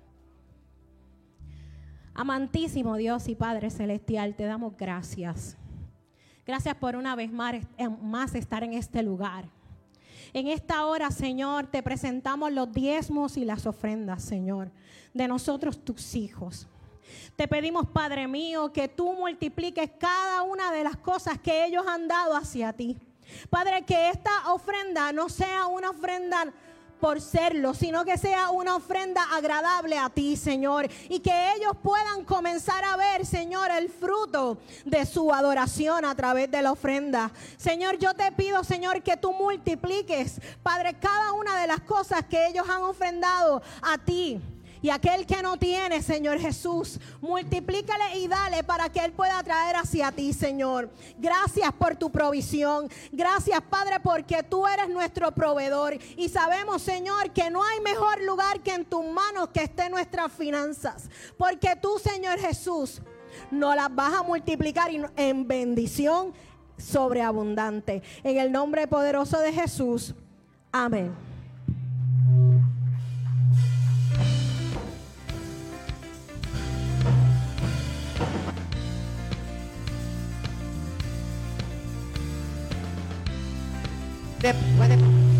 Amantísimo Dios y Padre Celestial, te damos gracias. Gracias por una vez más, más estar en este lugar. En esta hora, Señor, te presentamos los diezmos y las ofrendas, Señor, de nosotros tus hijos. Te pedimos, Padre mío, que tú multipliques cada una de las cosas que ellos han dado hacia ti. Padre, que esta ofrenda no sea una ofrenda por serlo, sino que sea una ofrenda agradable a ti, Señor, y que ellos puedan comenzar a ver, Señor, el fruto de su adoración a través de la ofrenda. Señor, yo te pido, Señor, que tú multipliques, Padre, cada una de las cosas que ellos han ofrendado a ti. Y aquel que no tiene, Señor Jesús, multiplícale y dale para que Él pueda traer hacia ti, Señor. Gracias por tu provisión. Gracias, Padre, porque tú eres nuestro proveedor. Y sabemos, Señor, que no hay mejor lugar que en tus manos que estén nuestras finanzas. Porque tú, Señor Jesús, nos las vas a multiplicar en bendición sobreabundante. En el nombre poderoso de Jesús. Amén. De- puede-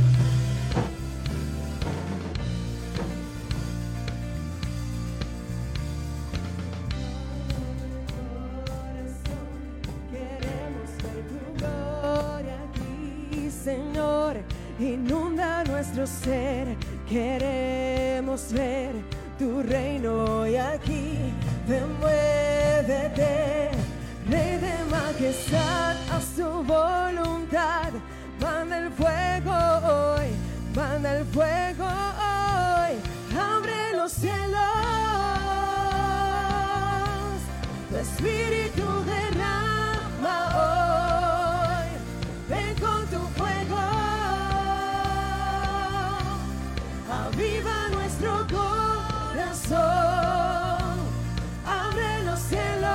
Queremos ver tu gloria aquí, Señor. Inunda nuestro ser. Queremos ver tu reino y aquí. Ven, muévete, Rey de majestad, haz tu voluntad. Manda el fuego hoy, manda el fuego hoy. Abre los cielos, tu espíritu derrama hoy. Ven con tu fuego, aviva nuestro corazón. Abre los cielos.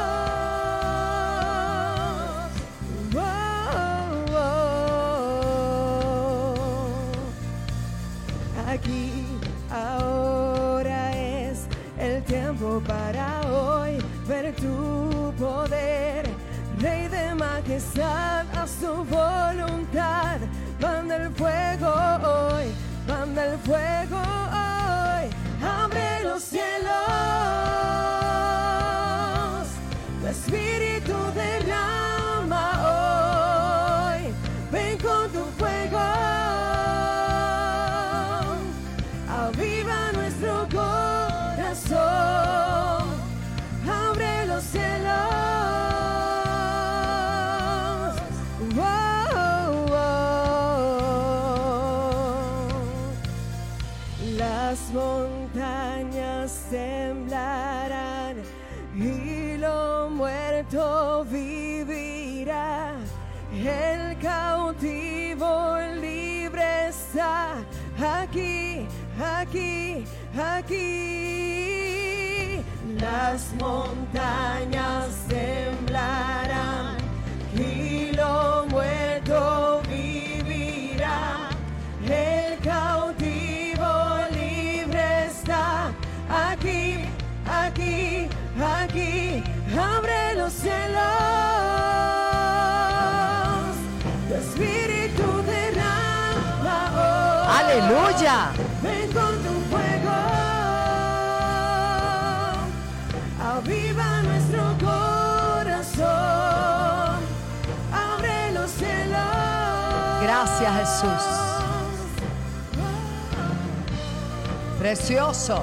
Oh, oh, oh. Aquí, ahora es el tiempo para hoy ver tu poder. Rey de majestad, haz tu voluntad. Manda el fuego hoy, manda el fuego hoy. Abre los cielos, tu espíritu derrama hoy. Ven con tu fuego, aviva nuestro corazón. Abre los cielos. Oh, oh, oh. Las montañas temblarán y lo muerto vivirá. El cautivo libre está aquí, aquí, aquí. Las montañas temblarán y lo muerto vivirá. El cautivo libre está aquí, aquí, aquí. Abre los cielos, tu espíritu derrama hoy. ¡Aleluya! Ven con tu fuego, aviva nuestro corazón. Abre los cielos. Gracias, Jesús. Precioso.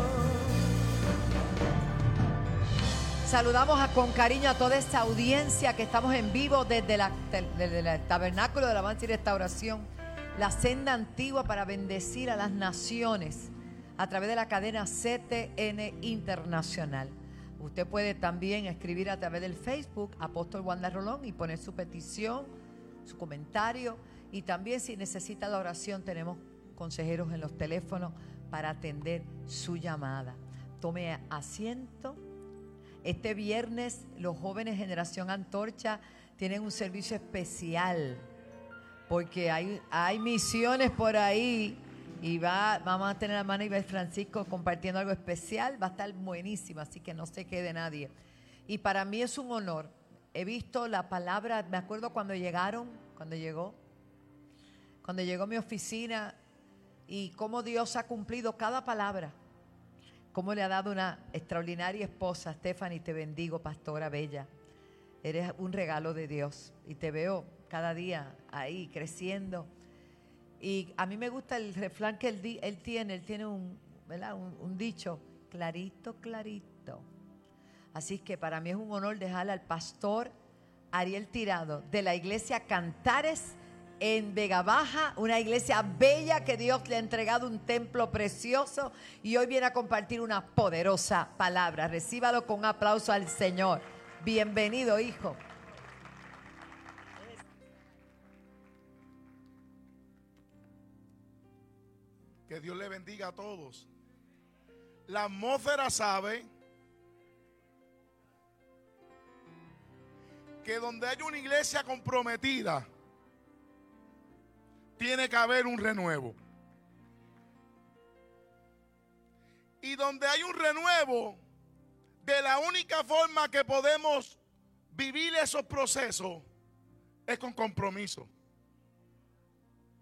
Saludamos a- con cariño a toda esta audiencia que estamos en vivo desde, la, desde el Tabernáculo de Alabanza y Restauración, la senda antigua para bendecir a las naciones a través de la cadena C T N Internacional. Usted puede también escribir a través del Facebook Apóstol Wanda Rolón y poner su petición, su comentario, y también si necesita la oración tenemos consejeros en los teléfonos para atender su llamada. Tome asiento. Este viernes los jóvenes Generación Antorcha tienen un servicio especial porque hay, hay misiones por ahí y va, vamos a tener a hermana Ibel Francisco compartiendo algo especial. Va a estar buenísimo, así que no se quede nadie. Y para mí es un honor. He visto la palabra, me acuerdo cuando llegaron, cuando llegó, cuando llegó a mi oficina y cómo Dios ha cumplido cada palabra. Cómo le ha dado una extraordinaria esposa. Stephanie, te bendigo, pastora bella. Eres un regalo de Dios y te veo cada día ahí creciendo. Y a mí me gusta el refrán que él, di, él tiene, él tiene un, ¿verdad? Un, un dicho, clarito, clarito. Así que para mí es un honor dejarle al pastor Ariel Tirado de la iglesia Cantares en Vega Baja, una iglesia bella que Dios le ha entregado, un templo precioso, y hoy viene a compartir una poderosa palabra. Recíbalo con un aplauso al Señor. Bienvenido, hijo. Que Dios le bendiga a todos. La atmósfera sabe que donde hay una iglesia comprometida, tiene que haber un renuevo. Y donde hay un renuevo, de la única forma que podemos vivir esos procesos es con compromiso.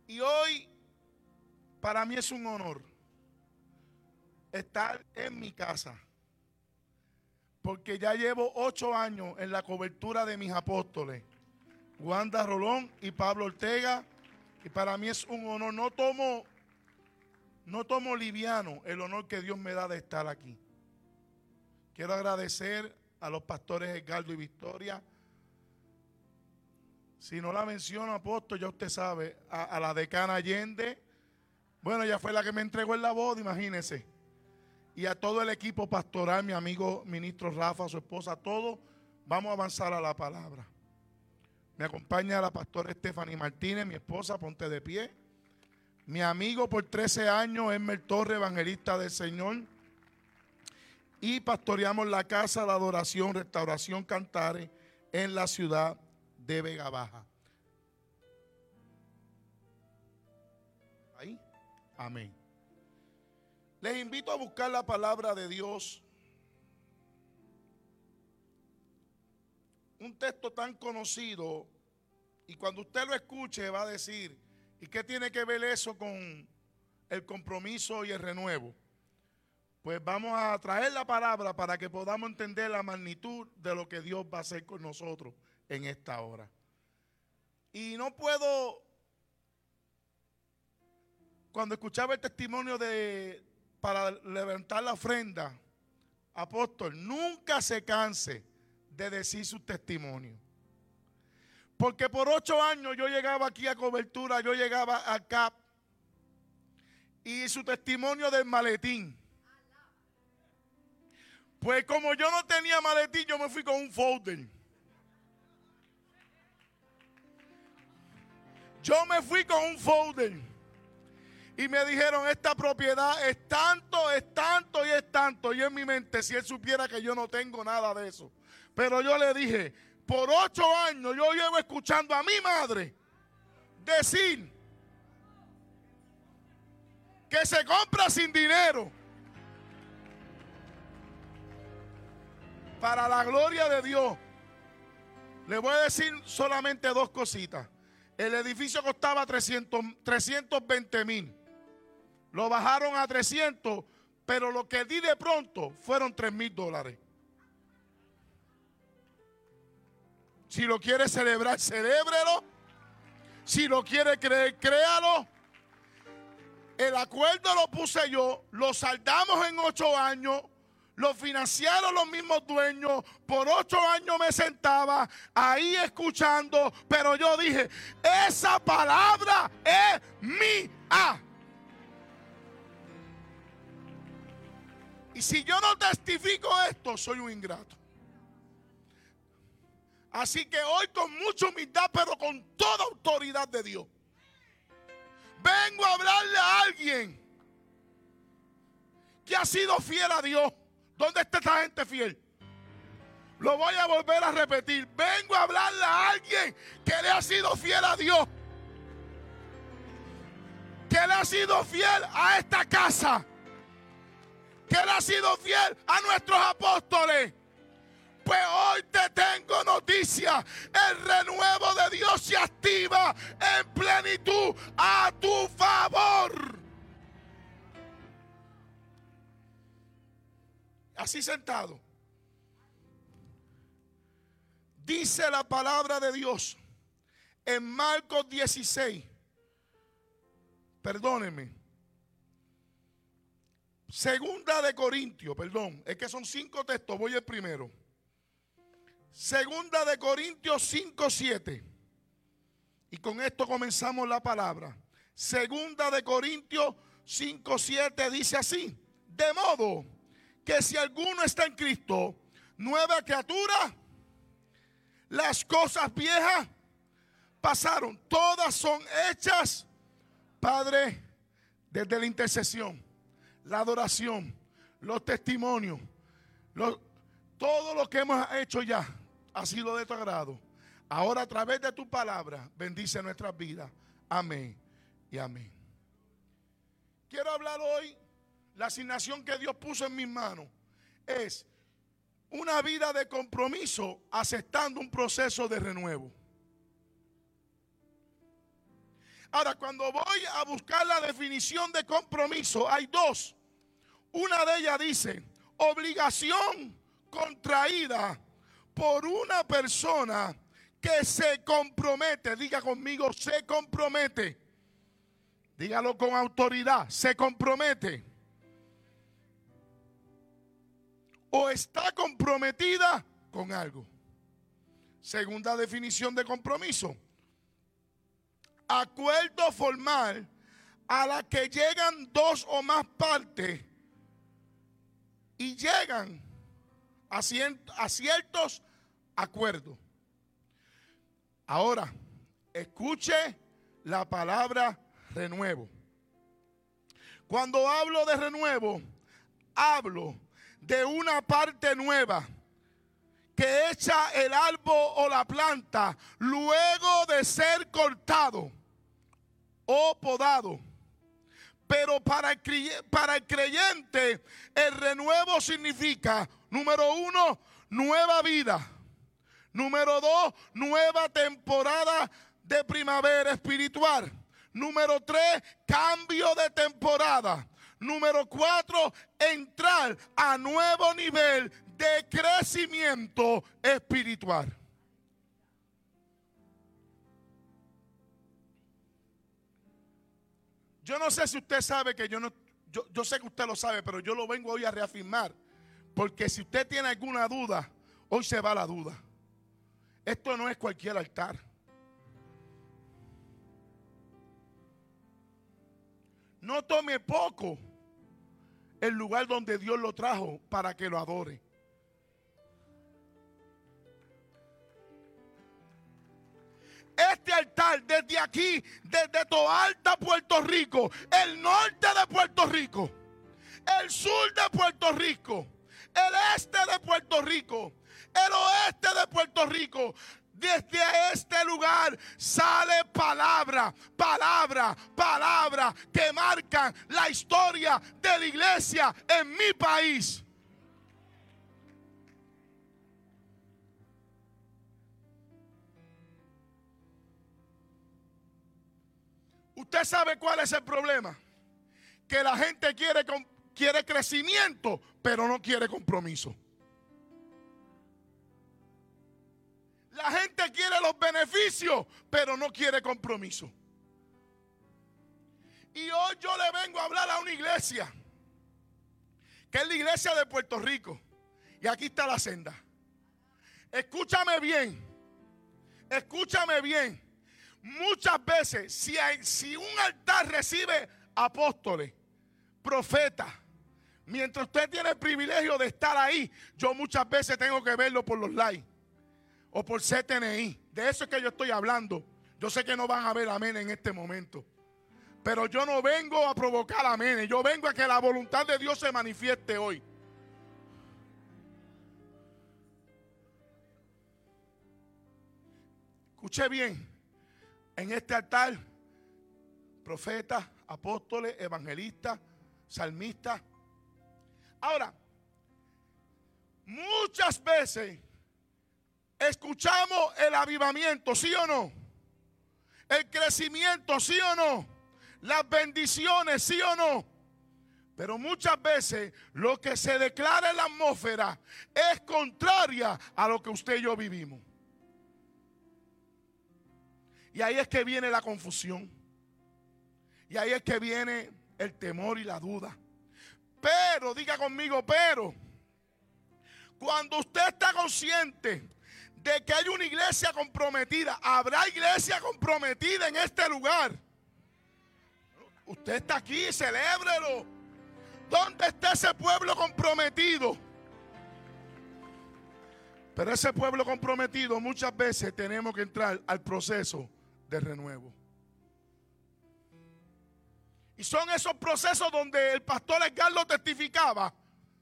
Y hoy para mí es un honor estar en mi casa, porque ya llevo ocho años en la cobertura de mis apóstoles, Wanda Rolón y Pablo Ortega, y para mí es un honor. No tomo, no tomo liviano el honor que Dios me da de estar aquí. Quiero agradecer a los pastores Edgardo y Victoria. Si no la menciono, apóstol, ya usted sabe, a, a la decana Allende. Bueno, ella fue la que me entregó en la boda, imagínense. Y a todo el equipo pastoral, mi amigo ministro Rafa, su esposa, todos, vamos a avanzar a la palabra. Me acompaña la pastora Stephanie Martínez, mi esposa, ponte de pie. Mi amigo por trece años, Elmer Torres, evangelista del Señor. Y pastoreamos la casa de adoración, restauración Cantares en la ciudad de Vega Baja. Ahí, amén. Les invito a buscar la palabra de Dios. Un texto tan conocido, y cuando usted lo escuche va a decir, ¿y qué tiene que ver eso con el compromiso y el renuevo? Pues vamos a traer la palabra para que podamos entender la magnitud de lo que Dios va a hacer con nosotros en esta hora. Y no puedo, cuando escuchaba el testimonio de para levantar la ofrenda, apóstol, nunca se canse de decir su testimonio. Porque por ocho años yo llegaba aquí a cobertura, yo llegaba a C A P, y su testimonio del maletín. Pues como yo no tenía maletín, yo me fui con un folder. Yo me fui con un folder. Y me dijeron, esta propiedad es tanto, es tanto y es tanto. Y en mi mente, si él supiera que yo no tengo nada de eso. Pero yo le dije, por ocho años yo llevo escuchando a mi madre decir que se compra sin dinero. Para la gloria de Dios. Le voy a decir solamente dos cositas. El edificio costaba trescientos veinte mil. Lo bajaron a trescientos, pero lo que di de pronto fueron tres mil dólares. Si lo quiere celebrar, celébrelo. Si lo quiere creer, créalo. El acuerdo lo puse yo, lo saldamos en ocho años. Lo financiaron los mismos dueños. Por ocho años me sentaba ahí escuchando. Pero yo dije, esa palabra es mía. Y si yo no testifico esto, soy un ingrato. Así que hoy con mucha humildad, pero con toda autoridad de Dios, vengo a hablarle a alguien que ha sido fiel a Dios. ¿Dónde está esta gente fiel? Lo voy a volver a repetir. Vengo a hablarle a alguien que le ha sido fiel a Dios. Que le ha sido fiel a esta casa. Que le ha sido fiel a nuestros apóstoles. Pues hoy te tengo noticia. El renuevo de Dios se activa en plenitud a tu favor. Así sentado. Dice la palabra de Dios en Marcos dieciséis. Perdónenme. Segunda de Corintios, perdón. Es que son cinco textos, voy el primero. Segunda de Corintios cinco siete. Y con esto comenzamos la palabra. Segunda de Corintios cinco siete dice así. De modo que si alguno está en Cristo, nueva criatura, las cosas viejas pasaron, todas son hechas, Padre, desde la intercesión, la adoración, los testimonios, los, todo lo que hemos hecho ya ha sido de tu agrado. Ahora a través de tu palabra bendice nuestras vidas. Amén y amén. Quiero hablar hoy. La asignación que Dios puso en mis manos es una vida de compromiso aceptando un proceso de renuevo. Ahora, cuando voy a buscar la definición de compromiso, hay dos. Una de ellas dice, obligación contraída por una persona que se compromete. Diga conmigo, se compromete. Dígalo con autoridad, se compromete. O está comprometida con algo. Segunda definición de compromiso. Acuerdo formal a la que llegan dos o más partes y llegan a, ciertos, a ciertos acuerdos. Ahora, escuche la palabra renuevo. Cuando hablo de renuevo, hablo de una parte nueva que echa el árbol o la planta luego de ser cortado o podado. Pero para el, para el creyente, el renuevo significa, número uno, nueva vida. Número dos, nueva temporada de primavera espiritual. Número tres, cambio de temporada. Número cuatro, entrar a nuevo nivel de crecimiento espiritual. Yo no sé si usted sabe que yo no, yo, yo sé que usted lo sabe, pero yo lo vengo hoy a reafirmar. Porque si usted tiene alguna duda, hoy se va la duda. Esto no es cualquier altar. No tome poco el lugar donde Dios lo trajo para que lo adore. Este altar desde aquí, desde Toalta, Puerto Rico, el norte de Puerto Rico, el sur de Puerto Rico, el este de Puerto Rico, el oeste de Puerto Rico, desde este lugar sale palabra, palabra, palabra que marcan la historia de la iglesia en mi país. ¿Usted sabe cuál es el problema? Que la gente quiere, quiere crecimiento, pero no quiere compromiso. La gente quiere los beneficios, pero no quiere compromiso. Y hoy yo le vengo a hablar a una iglesia, que es la iglesia de Puerto Rico. Y aquí está la senda. Escúchame bien, escúchame bien. Muchas veces, si, hay, si un altar recibe apóstoles, profetas, mientras usted tiene el privilegio de estar ahí, yo muchas veces tengo que verlo por los likes o por C T N I. De eso es que yo estoy hablando. Yo sé que no van a ver amén en este momento, pero yo no vengo a provocar amén. Yo vengo a que la voluntad de Dios se manifieste hoy. Escuche bien. En este altar, profetas, apóstoles, evangelistas, salmistas. Ahora, muchas veces escuchamos el avivamiento, ¿sí o no? El crecimiento, ¿sí o no? Las bendiciones, ¿sí o no? Pero muchas veces lo que se declara en la atmósfera es contraria a lo que usted y yo vivimos. Y ahí es que viene la confusión. Y ahí es que viene el temor y la duda. Pero, diga conmigo, pero, cuando usted está consciente de que hay una iglesia comprometida, habrá iglesia comprometida en este lugar. Usted está aquí, celébrelo. ¿Dónde está ese pueblo comprometido? Pero ese pueblo comprometido muchas veces tenemos que entrar al proceso de renuevo. Y son esos procesos donde el pastor Edgar lo testificaba,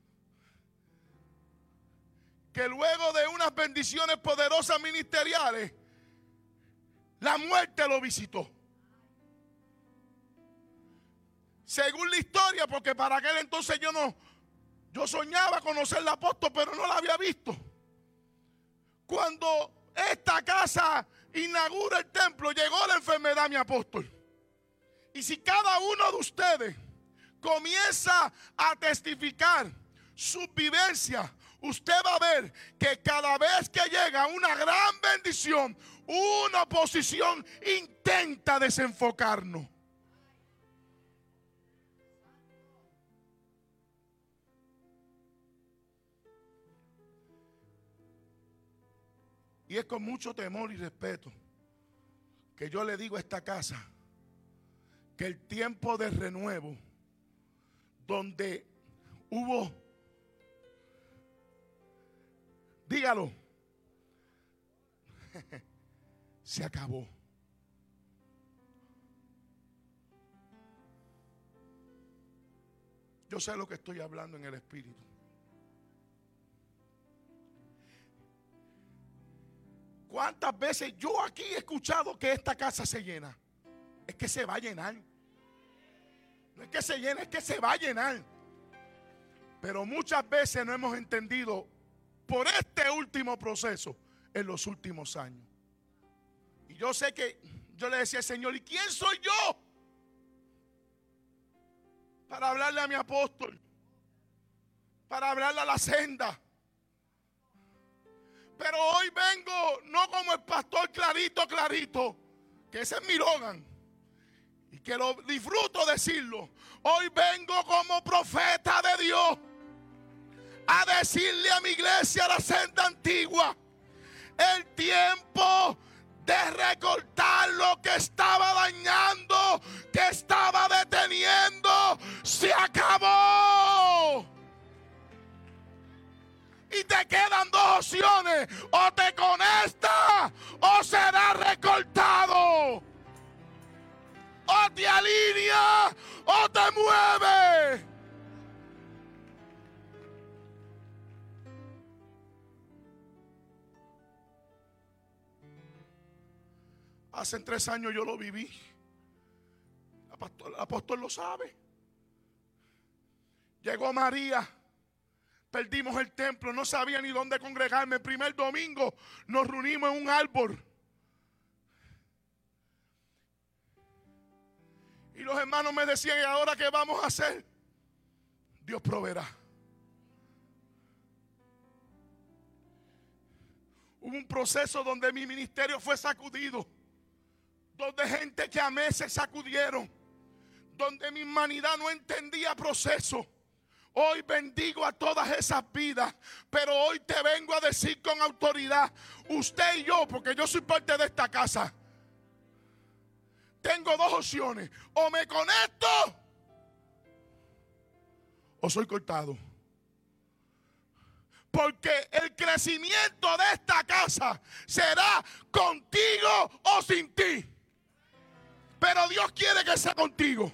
que luego de unas bendiciones poderosas ministeriales, la muerte lo visitó. Según la historia, porque para aquel entonces yo no, yo soñaba conocer al apóstol, pero no la había visto. Cuando esta casa inaugura el templo, llegó la enfermedad, mi apóstol. Y si cada uno de ustedes comienza a testificar su vivencia, usted va a ver que cada vez que llega una gran bendición, una oposición intenta desenfocarnos. Y es con mucho temor y respeto que yo le digo a esta casa que el tiempo de renuevo, donde hubo, dígalo, se acabó. Yo sé lo que estoy hablando en el espíritu. ¿Cuántas veces yo aquí he escuchado que esta casa se llena? Es que se va a llenar. No es que se llene, es que se va a llenar. Pero muchas veces no hemos entendido por este último proceso en los últimos años. Y yo sé que yo le decía al Señor, ¿y quién soy yo para hablarle a mi apóstol? Para hablarle a la senda. Pero hoy vengo no como el pastor clarito, clarito, que ese es mi Logan, y que lo disfruto decirlo. Hoy vengo como profeta de Dios a decirle a mi iglesia, a la senda antigua, el tiempo de recortar lo que estaba dañando, que estaba deteniendo, se acabó. Y te quedan dos opciones: o te conectas o serás recortado. O te alineas o te mueves. Hace tres años yo lo viví. El apóstol, el apóstol lo sabe. Llegó María. Perdimos el templo, no sabía ni dónde congregarme. El primer domingo nos reunimos en un árbol. Y los hermanos me decían, ¿y ahora qué vamos a hacer? Dios proveerá. Hubo un proceso donde mi ministerio fue sacudido, donde gente que amé se sacudieron, donde mi humanidad no entendía proceso. Hoy bendigo a todas esas vidas, pero hoy te vengo a decir con autoridad, usted y yo, porque yo soy parte de esta casa, tengo dos opciones: o me conecto o soy cortado. Porque el crecimiento de esta casa será contigo o sin ti. Pero Dios quiere que sea contigo.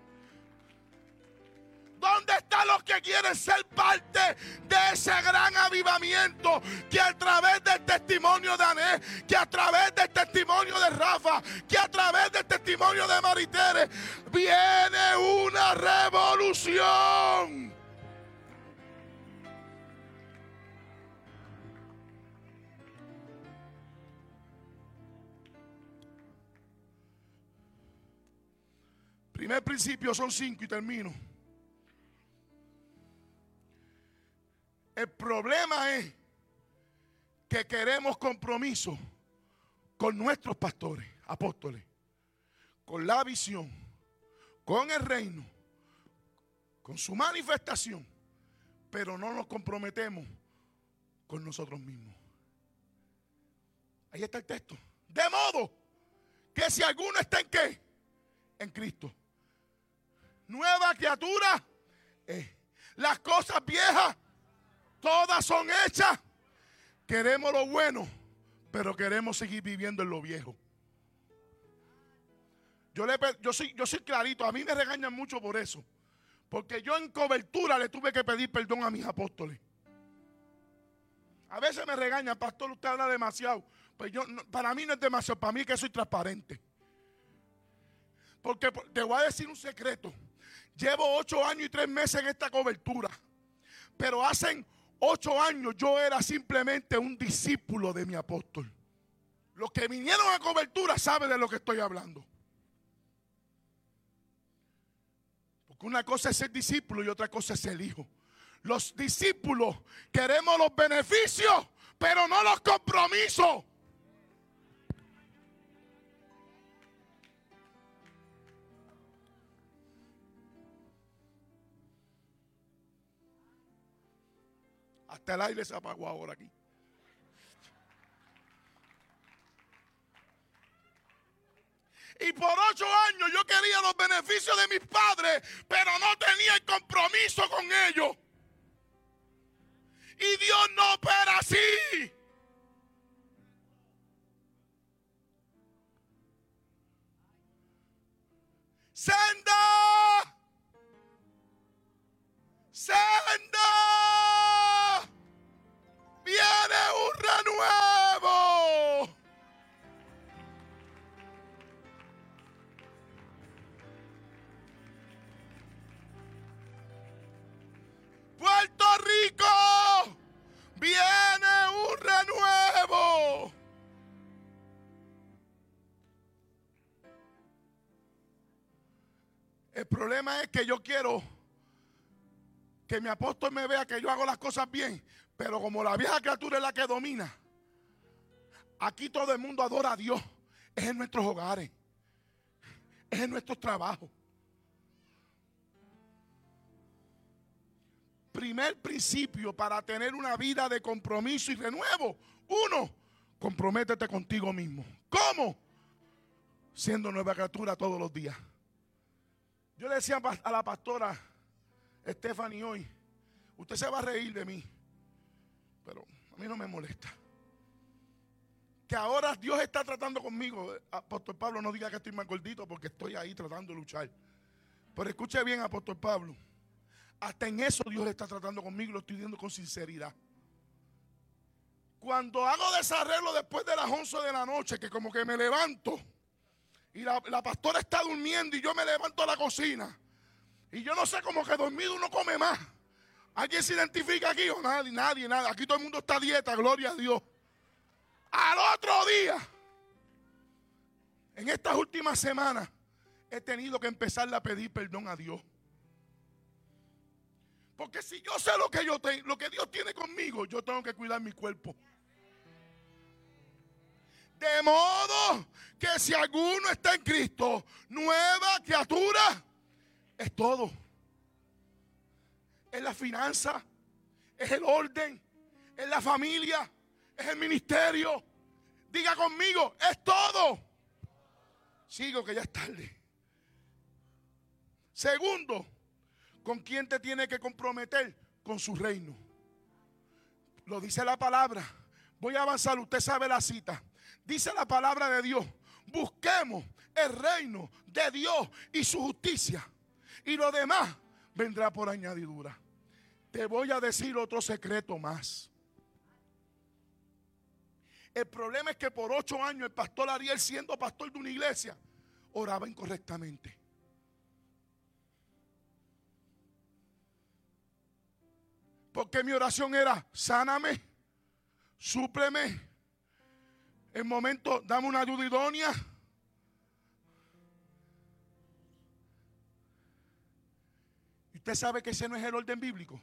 ¿Dónde están los que quieren ser parte de ese gran avivamiento que a través del testimonio de Ané, que a través del testimonio de Rafa, que a través del testimonio de Maritere, viene una revolución? Primer principio, son cinco y termino. El problema es que queremos compromiso con nuestros pastores, apóstoles, con la visión, con el reino, con su manifestación, pero no nos comprometemos con nosotros mismos. Ahí está el texto. De modo que si alguno está en ¿qué? En Cristo. Nueva criatura es. Las cosas viejas todas son hechas. Queremos lo bueno, pero queremos seguir viviendo en lo viejo. Yo, le, yo, soy, yo soy clarito. A mí me regañan mucho por eso. Porque yo en cobertura le tuve que pedir perdón a mis apóstoles. A veces me regañan, pastor, usted habla demasiado. Pues yo, para mí no es demasiado, para mí es que soy transparente. Porque te voy a decir un secreto. Llevo ocho años y tres meses en esta cobertura. Pero hace ocho años yo era simplemente un discípulo de mi apóstol. Los que vinieron a cobertura saben de lo que estoy hablando. Que una cosa es ser discípulo y otra cosa es ser hijo. Los discípulos queremos los beneficios, pero no los compromisos. Hasta el aire se apagó ahora aquí. Y por ocho años yo quería los beneficios de mis padres, pero no tenía el compromiso con ellos. Y Dios no opera así. Senda. Senda. Viene un renuevo. Puerto Rico, viene un renuevo. El problema es que yo quiero que mi apóstol me vea que yo hago las cosas bien, pero como la vieja criatura es la que domina, aquí todo el mundo adora a Dios. Es en nuestros hogares, es en nuestros trabajos. Primer principio para tener una vida de compromiso y renuevo. Uno, comprométete contigo mismo. ¿Cómo? Siendo nueva criatura todos los días. Yo le decía a la pastora Stephanie hoy, usted se va a reír de mí, pero a mí no me molesta. Que ahora Dios está tratando conmigo. Apóstol Pablo, no diga que estoy más gordito porque estoy ahí tratando de luchar. Pero escuche bien, Apóstol Pablo. Hasta en eso Dios está tratando conmigo y lo estoy diciendo con sinceridad. Cuando hago desarreglo después de las once de la noche, que como que me levanto y la, la pastora está durmiendo y yo me levanto a la cocina y yo no sé, como que dormido uno come más. ¿Alguien se identifica aquí o nadie? Nadie, nada. Aquí todo el mundo está a dieta, gloria a Dios. Al otro día, en estas últimas semanas, he tenido que empezarle a pedir perdón a Dios. Porque si yo sé lo que yo tengo, lo que Dios tiene conmigo, yo tengo que cuidar mi cuerpo. De modo que si alguno está en Cristo, nueva criatura, es todo. Es la finanza, es el orden, es la familia, es el ministerio. Diga conmigo, es todo. Sigo que ya es tarde. Segundo, ¿con quién te tiene que comprometer? Con su reino. Lo dice la palabra. Voy a avanzar, usted sabe la cita. Dice la palabra de Dios. Busquemos el reino de Dios y su justicia. Y lo demás vendrá por añadidura. Te voy a decir otro secreto más. El problema es que por ocho años el pastor Ariel, siendo pastor de una iglesia, oraba incorrectamente. Porque mi oración era, sáname, súpleme, en momento dame una ayuda idónea. Y usted sabe que ese no es el orden bíblico.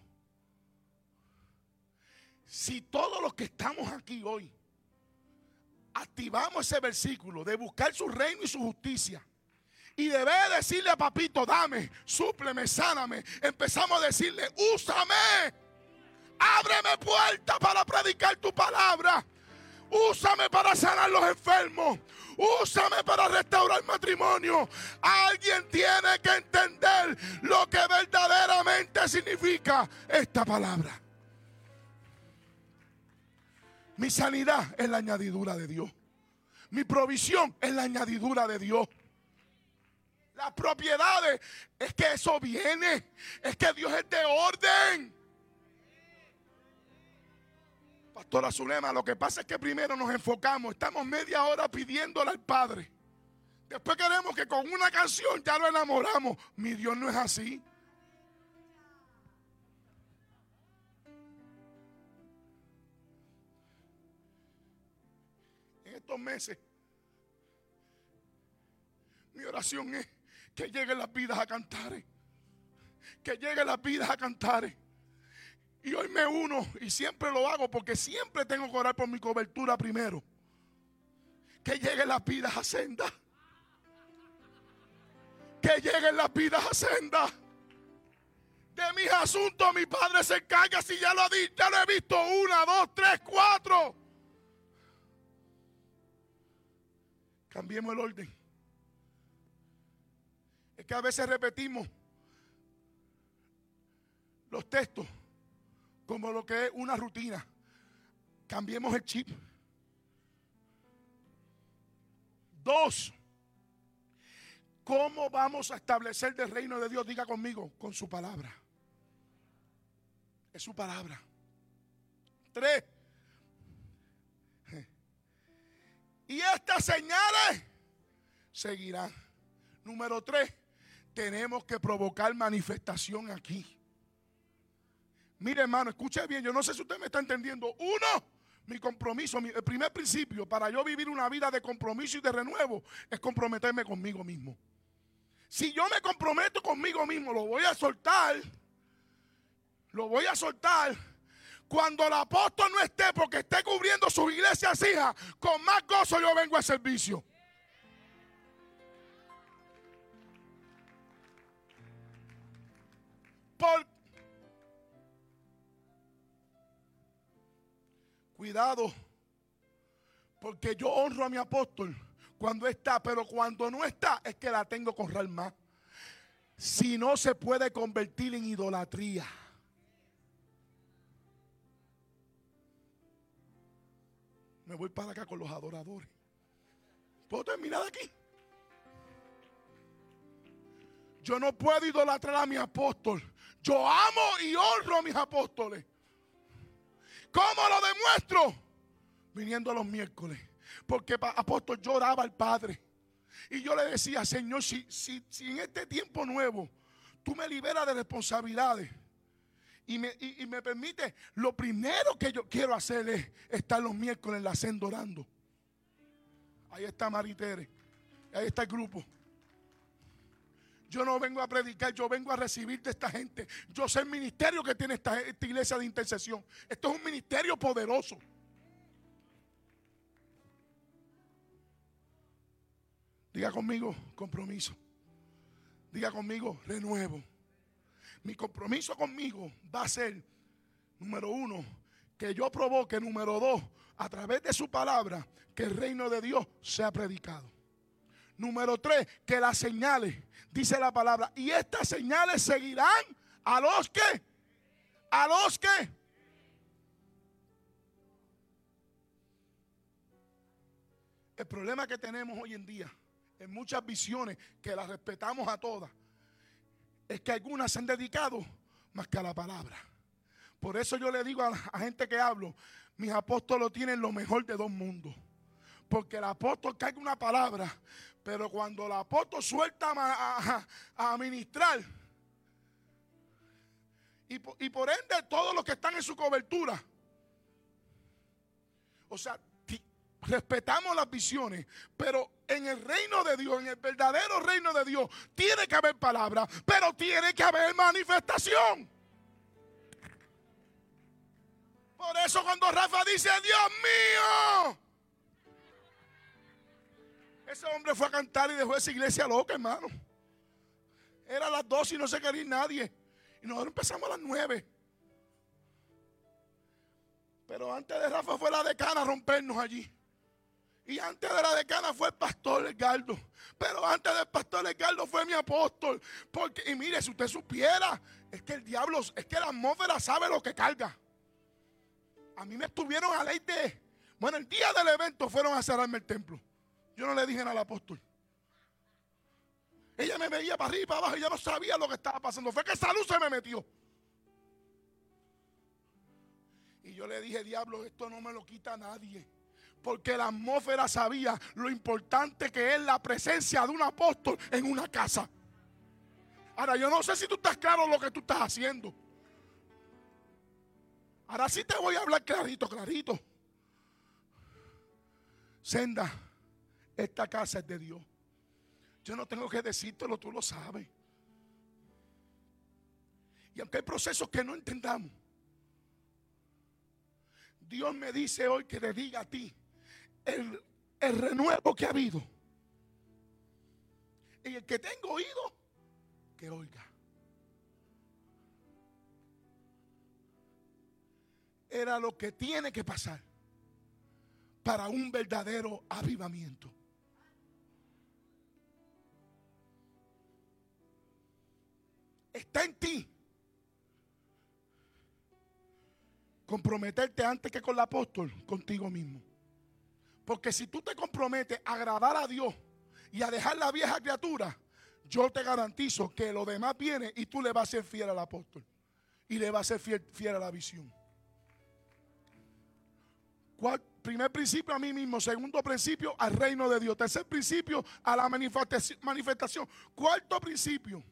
Si todos los que estamos aquí hoy activamos ese versículo de buscar su reino y su justicia, y debe decirle a papito, dame, súpleme, sáname, empezamos a decirle, úsame. Ábreme puertas para predicar tu palabra. Úsame para sanar los enfermos. Úsame para restaurar matrimonio. Alguien tiene que entender lo que verdaderamente significa esta palabra. Mi sanidad es la añadidura de Dios. Mi provisión es la añadidura de Dios. Las propiedades, es que eso viene. Es que Dios es de orden. Pastora Zulema, lo que pasa es que primero nos enfocamos, estamos media hora pidiéndole al Padre. Después queremos que con una canción ya lo enamoramos. Mi Dios no es así. En estos meses, mi oración es que lleguen las vidas a cantar. que lleguen las vidas a Cantares. Y hoy me uno y siempre lo hago porque siempre tengo que orar por mi cobertura primero. Que lleguen las vidas a Senda. Que lleguen las vidas a Senda. De mis asuntos mi Padre se encarga. Si ya lo, di, ya lo he visto una, dos, tres, cuatro. Cambiemos el orden. Es que a veces repetimos los textos como lo que es una rutina. Cambiemos el chip. Dos, ¿cómo vamos a establecer el reino de Dios? Diga conmigo, con su palabra. Es su palabra. Tres, y estas señales seguirán. Número tres, tenemos que provocar manifestación aquí. Mire, hermano, escuche bien, yo no sé si usted me está entendiendo. Uno, mi compromiso, mi, el primer principio para yo vivir una vida de compromiso y de renuevo es comprometerme conmigo mismo. Si yo me comprometo conmigo mismo, lo voy a soltar, lo voy a soltar cuando el apóstol no esté, porque esté cubriendo sus iglesias hijas, con más gozo yo vengo al servicio. Por Cuidado, porque yo honro a mi apóstol cuando está, pero cuando no está es que la tengo que honrar más. Si no, se puede convertir en idolatría. Me voy para acá con los adoradores. ¿Puedo terminar aquí? Yo no puedo idolatrar a mi apóstol. Yo amo y honro a mis apóstoles. ¿Cómo lo demuestro? Viniendo los miércoles. Porque apóstol, yo oraba al Padre. Y yo le decía, Señor, si, si, si en este tiempo nuevo tú me liberas de responsabilidades y me, y, y me permite, lo primero que yo quiero hacer es estar los miércoles en la senda orando. Ahí está Maritere. Ahí está el grupo. Yo no vengo a predicar, yo vengo a recibir de esta gente. Yo sé el ministerio que tiene esta, esta iglesia de intercesión. Esto es un ministerio poderoso. Diga conmigo, compromiso. Diga conmigo, renuevo. Mi compromiso conmigo va a ser, número uno, que yo provoque, número dos, a través de su palabra, que el reino de Dios sea predicado. Número tres, que las señales, dice la palabra, y estas señales seguirán a los que, a los que. El problema que tenemos hoy en día, en muchas visiones, que las respetamos a todas, es que algunas se han dedicado más que a la palabra. Por eso yo le digo a la gente que hablo, mis apóstoles tienen lo mejor de dos mundos. Porque el apóstol carga una palabra, pero cuando el apóstol suelta a, a, a ministrar, y por, y por ende todos los que están en su cobertura, o sea, t- respetamos las visiones, pero en el reino de Dios, en el verdadero reino de Dios, tiene que haber palabra, pero tiene que haber manifestación. Por eso cuando Rafa dice, Dios mío, ese hombre fue a cantar y dejó esa iglesia loca, hermano. Era a las doce y no se quería ir nadie. Y nosotros empezamos a las nueve. Pero antes de Rafa fue la decana a rompernos allí. Y antes de la decana fue el pastor Edgardo. Pero antes del pastor Edgardo fue mi apóstol. Porque, y mire, si usted supiera, es que el diablo, es que la atmósfera sabe lo que carga. A mí me estuvieron a ley de, bueno, el día del evento fueron a cerrarme el templo. Yo no le dije nada al apóstol. Ella me veía para arriba y para abajo y yo no sabía lo que estaba pasando. Fue que esa luz se me metió. Y yo le dije, diablo, esto no me lo quita nadie. Porque la atmósfera sabía lo importante que es la presencia de un apóstol en una casa. Ahora, yo no sé si tú estás claro lo que tú estás haciendo. Ahora sí te voy a hablar clarito, clarito. Senda, esta casa es de Dios. Yo no tengo que decírtelo, tú lo sabes. Y aunque hay procesos que no entendamos, Dios me dice hoy que le diga a ti el, el renuevo que ha habido. Y el que tenga oído, que oiga. Era lo que tiene que pasar para un verdadero avivamiento. Está en ti comprometerte antes que con el apóstol, contigo mismo. Porque si tú te comprometes a agradar a Dios y a dejar la vieja criatura, yo te garantizo que lo demás viene y tú le vas a ser fiel al apóstol. Y le vas a ser fiel, fiel a la visión. ¿Cuál? Primer principio, a mí mismo. Segundo principio, al reino de Dios. Tercer principio, a la manifestación. Cuarto principio,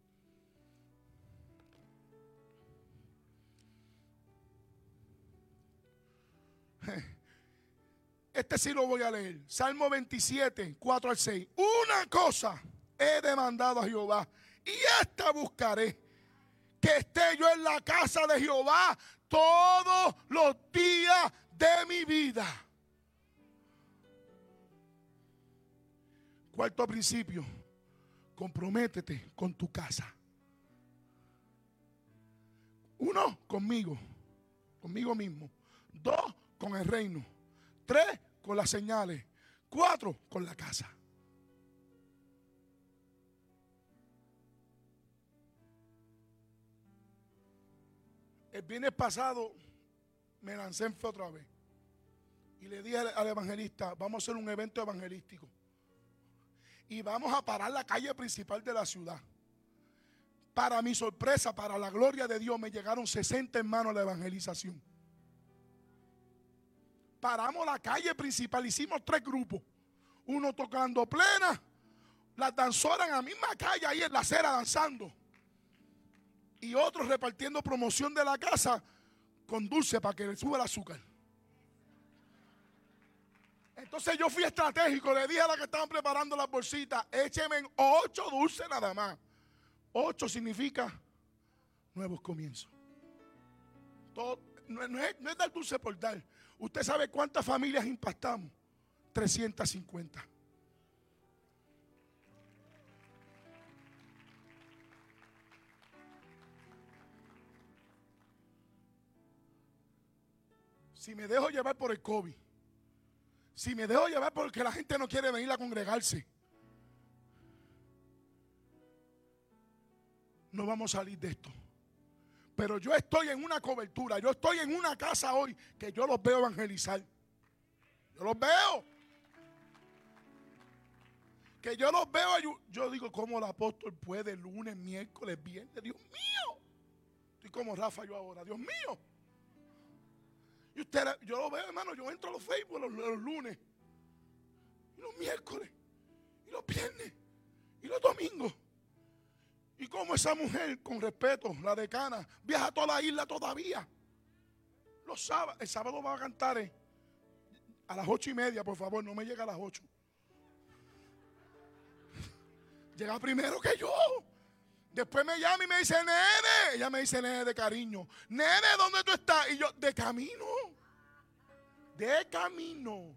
este sí lo voy a leer. Salmo veintisiete, cuatro al seis. Una cosa he demandado a Jehová, y esta buscaré, que esté yo en la casa de Jehová todos los días de mi vida. Cuarto principio, comprométete con tu casa. Uno, conmigo, conmigo mismo. Dos, con el reino. Tres, con las señales. Cuatro, con la casa. El viernes pasado me lancé en fe otra vez. Y le dije al, al evangelista, vamos a hacer un evento evangelístico. Y vamos a parar la calle principal de la ciudad. Para mi sorpresa, para la gloria de Dios, me llegaron sesenta hermanos a la evangelización. Paramos la calle principal, hicimos tres grupos. Uno tocando plena, las danzoras en la misma calle, ahí en la acera danzando. Y otros repartiendo promoción de la casa con dulce para que le suba el azúcar. Entonces yo fui estratégico, le dije a la que estaban preparando las bolsitas, écheme ocho dulces nada más. Ocho significa nuevos comienzos. Todo, no, no, es, no es dar dulce por dar. ¿Usted sabe cuántas familias impactamos? trescientas cincuenta. Si me dejo llevar por el COVID, si me dejo llevar porque la gente no quiere venir a congregarse, no vamos a salir de esto. Pero yo estoy en una cobertura, yo estoy en una casa hoy que yo los veo evangelizar. Yo los veo. Que yo los veo, yo digo, ¿cómo el apóstol puede lunes, miércoles, viernes? Dios mío. Estoy como Rafa yo ahora, Dios mío. Y usted, yo lo veo, hermano, yo entro a los Facebook los, los lunes, y los miércoles, y los viernes, y los domingos. Y como esa mujer, con respeto, la decana, viaja a toda la isla todavía. Los sábados, el sábado va a cantar eh, a las ocho y media, por favor, no me llega a las ocho. Llega primero que yo. Después me llama y me dice, nene. Ella me dice, nene, de cariño. Nene, ¿dónde tú estás? Y yo, de camino. De camino.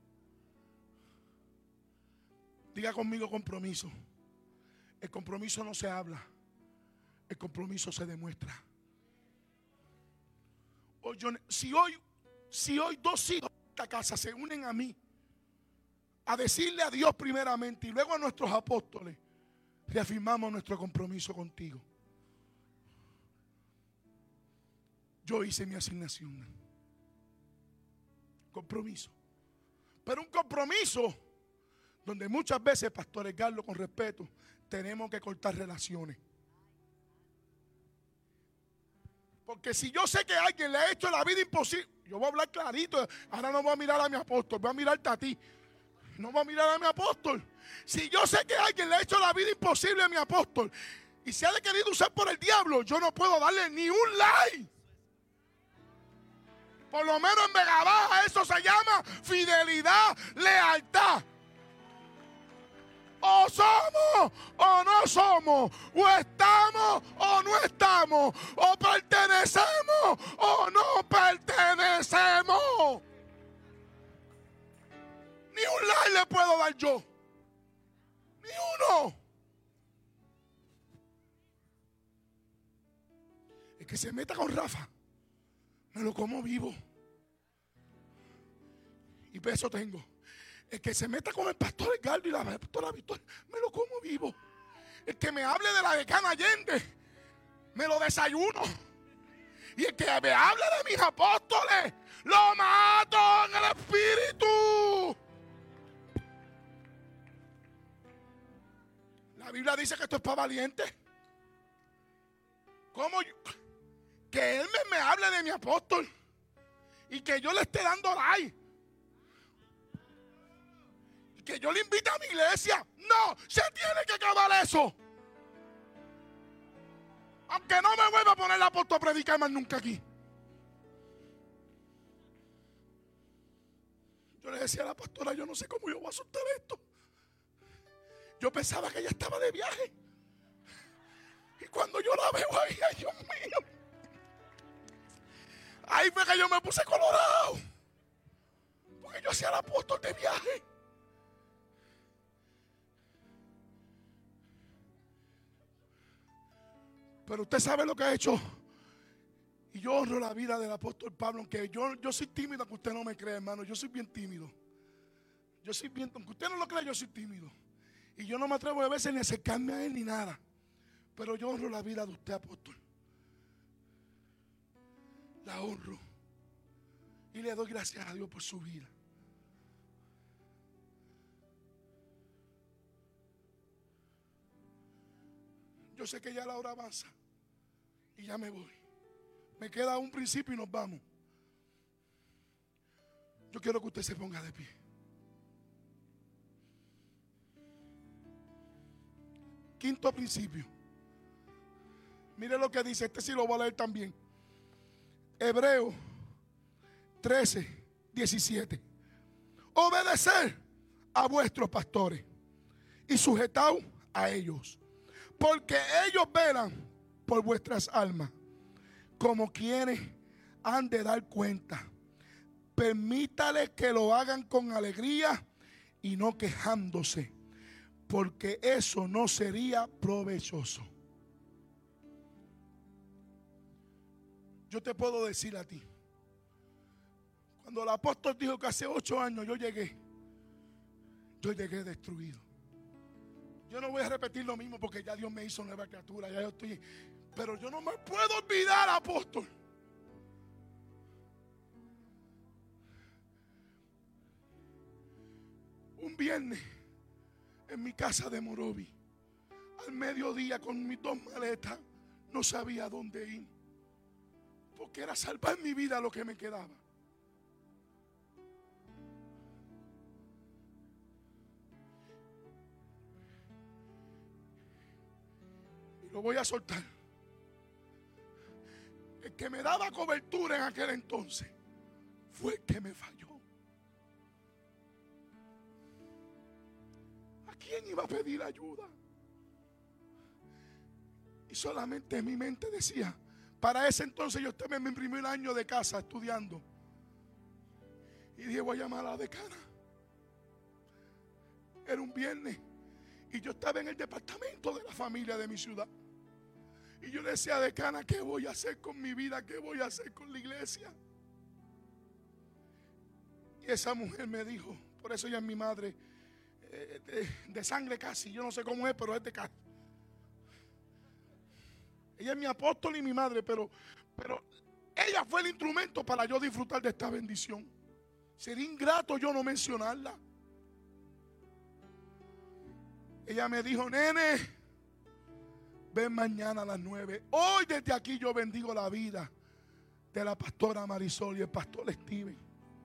Diga conmigo compromiso. El compromiso no se habla. El compromiso se demuestra. Hoy yo, si, hoy, si hoy dos hijos de esta casa se unen a mí a decirle a Dios primeramente y luego a nuestros apóstoles, reafirmamos nuestro compromiso contigo. Yo hice mi asignación. Compromiso. Pero un compromiso donde muchas veces, Pastor Edgardo, con respeto, tenemos que cortar relaciones. Porque si yo sé que alguien le ha hecho la vida imposible, yo voy a hablar clarito. Ahora no voy a mirar a mi apóstol, voy a mirarte a ti. No voy a mirar a mi apóstol. Si yo sé que alguien le ha hecho la vida imposible a mi apóstol y se ha querido usar por el diablo, yo no puedo darle ni un like. Por lo menos en Vega Baja eso se llama fidelidad, lealtad. O somos o no somos. O estamos o no estamos. O pertenecemos o no pertenecemos. Ni un like le puedo dar yo. Ni uno. El que se meta con Rafa, me lo como vivo. Y peso tengo. El que se meta con el pastor Edgardo y la pastora Victoria, me lo como vivo. El que me hable de la decana Allende, me lo desayuno. Y el que me hable de mis apóstoles, lo mato en el espíritu. La Biblia dice que esto es para valientes. ¿Cómo yo? Que él me, me hable de mi apóstol y que yo le esté dando like y que yo le invite a mi iglesia. No, se tiene que acabar eso. Aunque no me vuelva a poner el apóstol a predicar más nunca aquí. Yo le decía a la pastora, yo no sé cómo yo voy a soltar esto. Yo pensaba que ella estaba de viaje. Y cuando yo la veo ahí, ay Dios mío, ahí fue que yo me puse colorado. Porque yo hacía el apóstol de viaje. Pero usted sabe lo que ha hecho. Y yo honro la vida del apóstol Pablo. Aunque yo, yo soy tímido, aunque usted no me cree, hermano. Yo soy bien tímido. Yo soy bien, aunque usted no lo crea, yo soy tímido. Y yo no me atrevo a veces ni a acercarme a él ni nada. Pero yo honro la vida de usted, apóstol. La honro. Y le doy gracias a Dios por su vida. Yo sé que ya la hora avanza. Y ya me voy. Me queda un principio y nos vamos. Yo quiero que usted se ponga de pie. Quinto principio. Mire lo que dice. Este sí lo voy a leer también. Hebreos trece, diecisiete. Obedecer a vuestros pastores y sujetaos a ellos, porque ellos velan por vuestras almas, como quienes han de dar cuenta. Permítales que lo hagan con alegría y no quejándose, porque eso no sería provechoso. Yo te puedo decir a ti, cuando el apóstol dijo que hace ocho años yo llegué, yo llegué destruido. Yo no voy a repetir lo mismo porque ya Dios me hizo nueva criatura, ya yo estoy, pero yo no me puedo olvidar, apóstol. Un viernes en mi casa de Morovi, al mediodía con mis dos maletas, no sabía dónde ir, porque era salvar mi vida lo que me quedaba. Y lo voy a soltar. El que me daba cobertura en aquel entonces fue el que me falló. ¿A quién iba a pedir ayuda? Y solamente en mi mente decía, para ese entonces yo estaba en mi primer año de casa estudiando. Y dije, voy a llamar a la decana. Era un viernes. Y yo estaba en el departamento de la familia de mi ciudad. Y yo le decía, decana, ¿qué voy a hacer con mi vida? ¿Qué voy a hacer con la iglesia? Y esa mujer me dijo, por eso ella es mi madre, eh, de, de sangre casi, yo no sé cómo es, pero es de casi. Ella es mi apóstol y mi madre, pero, pero ella fue el instrumento para yo disfrutar de esta bendición. Sería ingrato yo no mencionarla. Ella me dijo, nene, ven mañana a las nueve. Hoy desde aquí yo bendigo la vida de la pastora Marisol y el pastor Steven.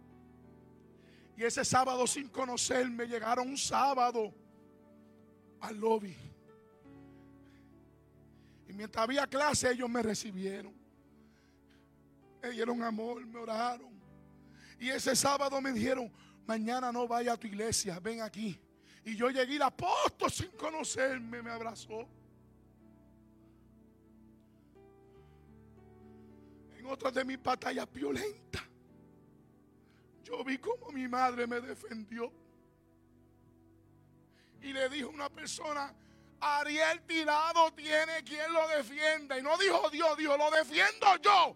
Y ese sábado, sin conocerme, llegaron un sábado al lobby. Y mientras había clase, ellos me recibieron. Me dieron amor, me oraron. Y ese sábado me dijeron, mañana no vaya a tu iglesia, ven aquí. Y yo llegué y el apóstol sin conocerme me abrazó. En otras de mis batallas violentas, yo vi cómo mi madre me defendió. Y le dijo a una persona: Ariel Tirado tiene quien lo defienda. Y no dijo Dios, dijo: lo defiendo yo.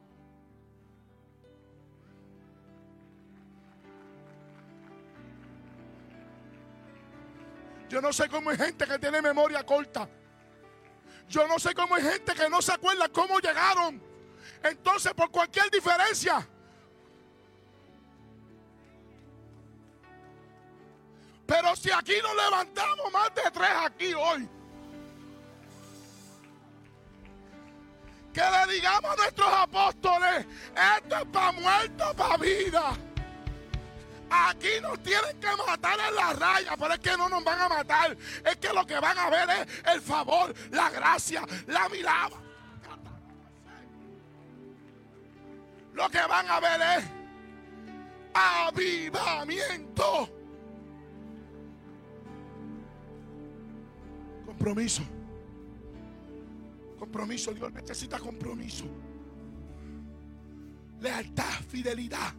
Yo no sé cómo hay gente que tiene memoria corta. Yo no sé cómo hay gente que no se acuerda cómo llegaron. Entonces, por cualquier diferencia, pero si aquí nos levantamos más de tres aquí hoy, que le digamos a nuestros apóstoles: esto es para muertos, para vida. Aquí nos tienen que matar en la raya, pero es que no nos van a matar. Es que lo que van a ver es el favor, la gracia, la mirada. Lo que van a ver es avivamiento. Compromiso. Compromiso. Dios necesita compromiso. Lealtad, fidelidad.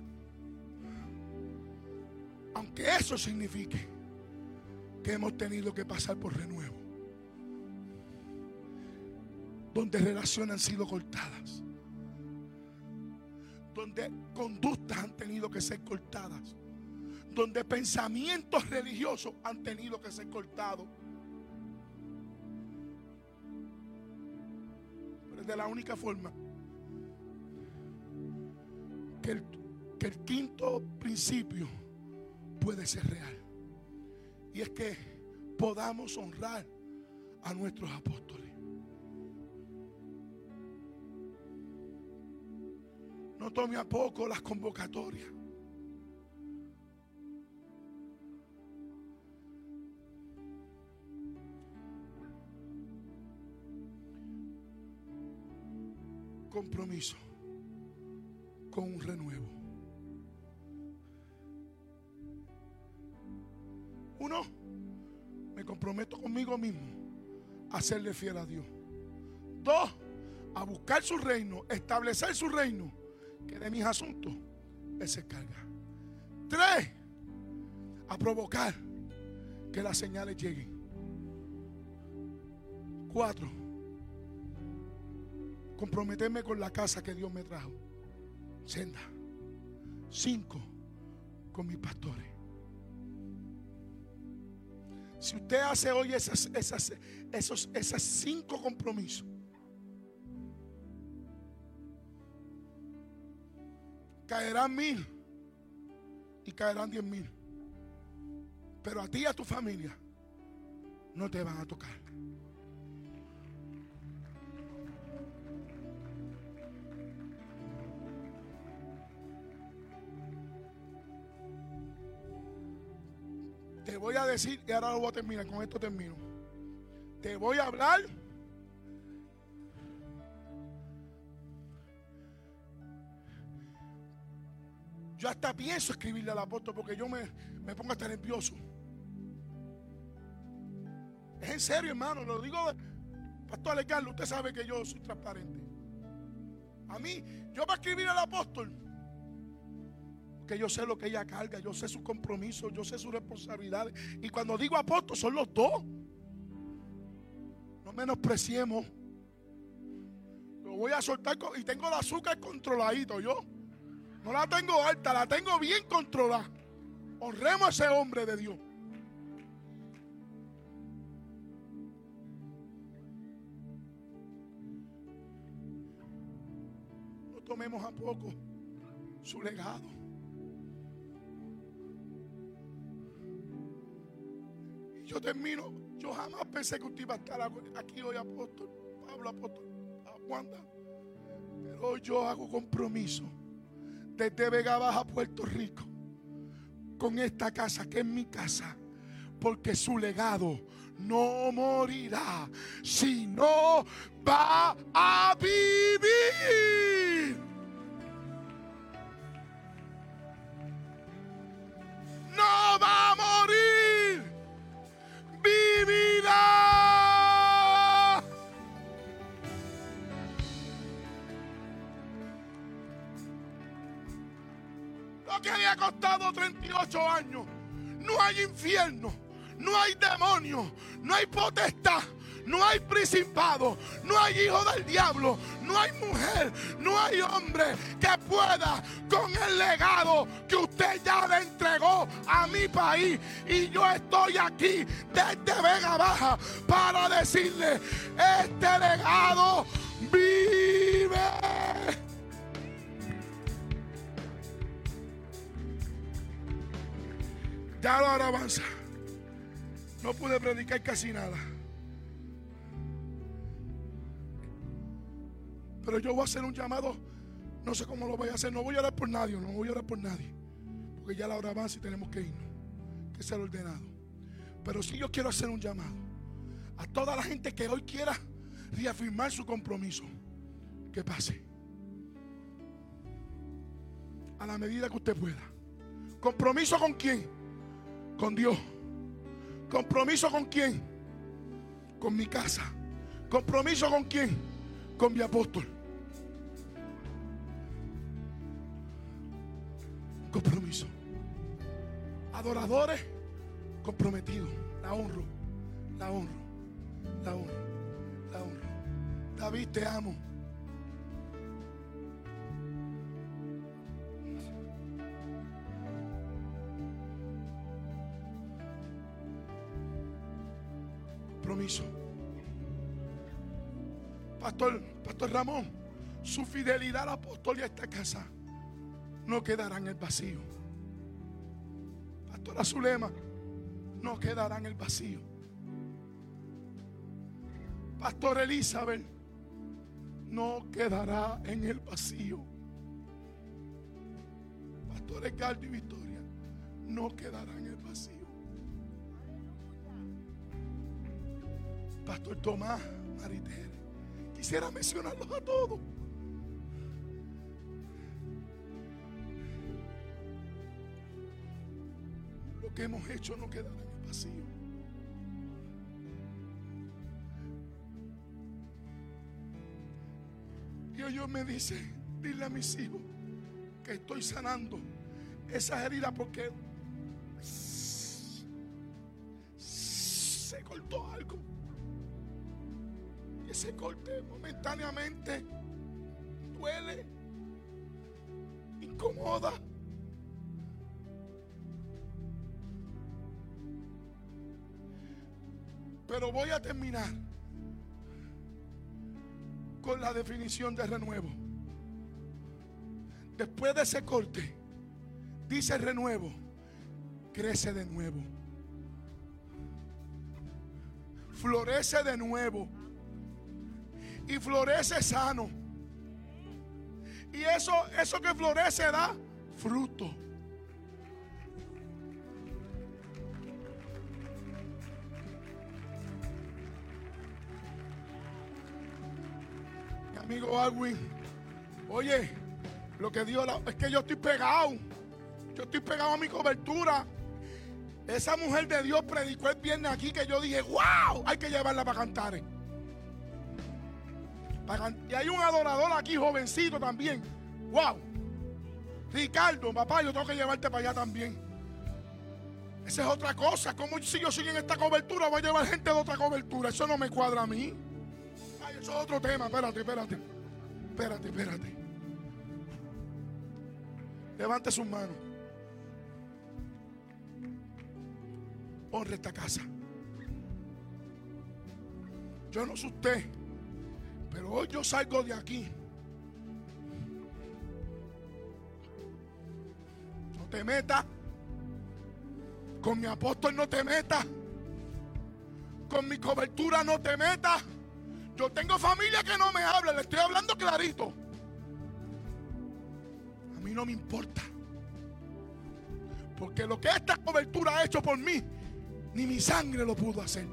Aunque eso signifique que hemos tenido que pasar por renuevo, donde relaciones han sido cortadas, donde conductas han tenido que ser cortadas, donde pensamientos religiosos han tenido que ser cortados. Pero es de la única forma que el, que el quinto principio puede ser real. Y es que podamos honrar a nuestros apóstoles. No tome a poco las convocatorias. Compromiso con un renuevo. Uno, me comprometo conmigo mismo a serle fiel a Dios. Dos, a buscar su reino, establecer su reino, que de mis asuntos Él se encarga. Tres, a provocar que las señales lleguen. Cuatro, comprometerme con la casa que Dios me trajo, senda. Cinco, con mis pastores. Si usted hace hoy esas, esas, esos, esas cinco compromisos, caerán mil y caerán diez mil, pero a ti y a tu familia no te van a tocar. Te voy a decir, y ahora lo voy a terminar, con esto termino. Te voy a hablar yo hasta pienso escribirle al apóstol porque yo me, me pongo hasta nervioso. Es en serio, hermano, lo digo. Pastor Alejandro, usted sabe que yo soy transparente. A mí, yo para escribir al apóstol, que yo sé lo que ella carga, yo sé sus compromisos, yo sé sus responsabilidades. Y cuando digo apóstol, son los dos. No menospreciemos. Lo voy a soltar y tengo el azúcar controladito. Yo no la tengo alta, la tengo bien controlada. Honremos a ese hombre de Dios. No tomemos a poco su legado. Yo termino, yo jamás pensé que usted iba a estar aquí hoy, apóstol Pablo, apóstol Wanda. Pero hoy yo hago compromiso desde Vega Baja, Puerto Rico, con esta casa que es mi casa, porque su legado no morirá, sino va a vivir. No va a morir. Lo que le ha costado treinta y ocho años. No hay infierno, no hay demonio, no hay potestad, no hay principado, no hay hijo del diablo, no hay mujer, no hay hombre que pueda con el legado que usted ya le entregó a mi país. Y yo estoy aquí desde Vega Baja para decirle: este legado vive. Ya la alabanza. No pude predicar casi nada. Pero yo voy a hacer un llamado. No sé cómo lo voy a hacer. No voy a orar por nadie. No voy a orar por nadie. Porque ya la hora avanza y tenemos que irnos. Que sea ordenado. Pero sí yo quiero hacer un llamado a toda la gente que hoy quiera reafirmar su compromiso. Que pase. A la medida que usted pueda. ¿Compromiso con quién? Con Dios. ¿Compromiso con quién? Con mi casa. ¿Compromiso con quién? Con mi apóstol. Compromiso. Adoradores comprometidos. La honro. La honro. La honro. La honro. David, te amo. Compromiso. Pastor, Pastor Ramón, su fidelidad al apóstol y a esta casa no quedará en el vacío. Pastora Zulema, no quedará en el vacío. Pastor Elizabeth, no quedará en el vacío. Pastor Edgardo y Victoria, no quedará en el vacío. Pastor Tomás, Maritere, quisiera mencionarlos a todos. Lo que hemos hecho no quedará en el vacío. Y hoy Dios me dice: dile a mis hijos que estoy sanando esas heridas, porque se cortó algo. Y ese corte momentáneamente duele, incomoda. Pero voy a terminar con la definición de renuevo. Después de ese corte, dice renuevo, crece de nuevo, florece de nuevo y florece sano. Y eso, eso que florece da fruto. Mi amigo Alwin, oye, lo que Dios, es que yo estoy pegado. Yo estoy pegado a mi cobertura. Esa mujer de Dios predicó el viernes aquí que yo dije: wow, hay que llevarla para cantar. Y hay un adorador aquí jovencito también. Wow. Ricardo, papá, yo tengo que llevarte para allá también. Esa es otra cosa. Como si yo sigo en esta cobertura, voy a llevar gente de otra cobertura. Eso no me cuadra a mí. Ay, eso es otro tema. Espérate, espérate. Espérate, espérate. Levante sus manos. Honre esta casa. Yo no sé usted, pero hoy yo salgo de aquí. No te metas. Con mi apóstol no te metas. Con mi cobertura no te metas. Yo tengo familia que no me habla. Le estoy hablando clarito. A mí no me importa. Porque lo que esta cobertura ha hecho por mí, ni mi sangre lo pudo hacer.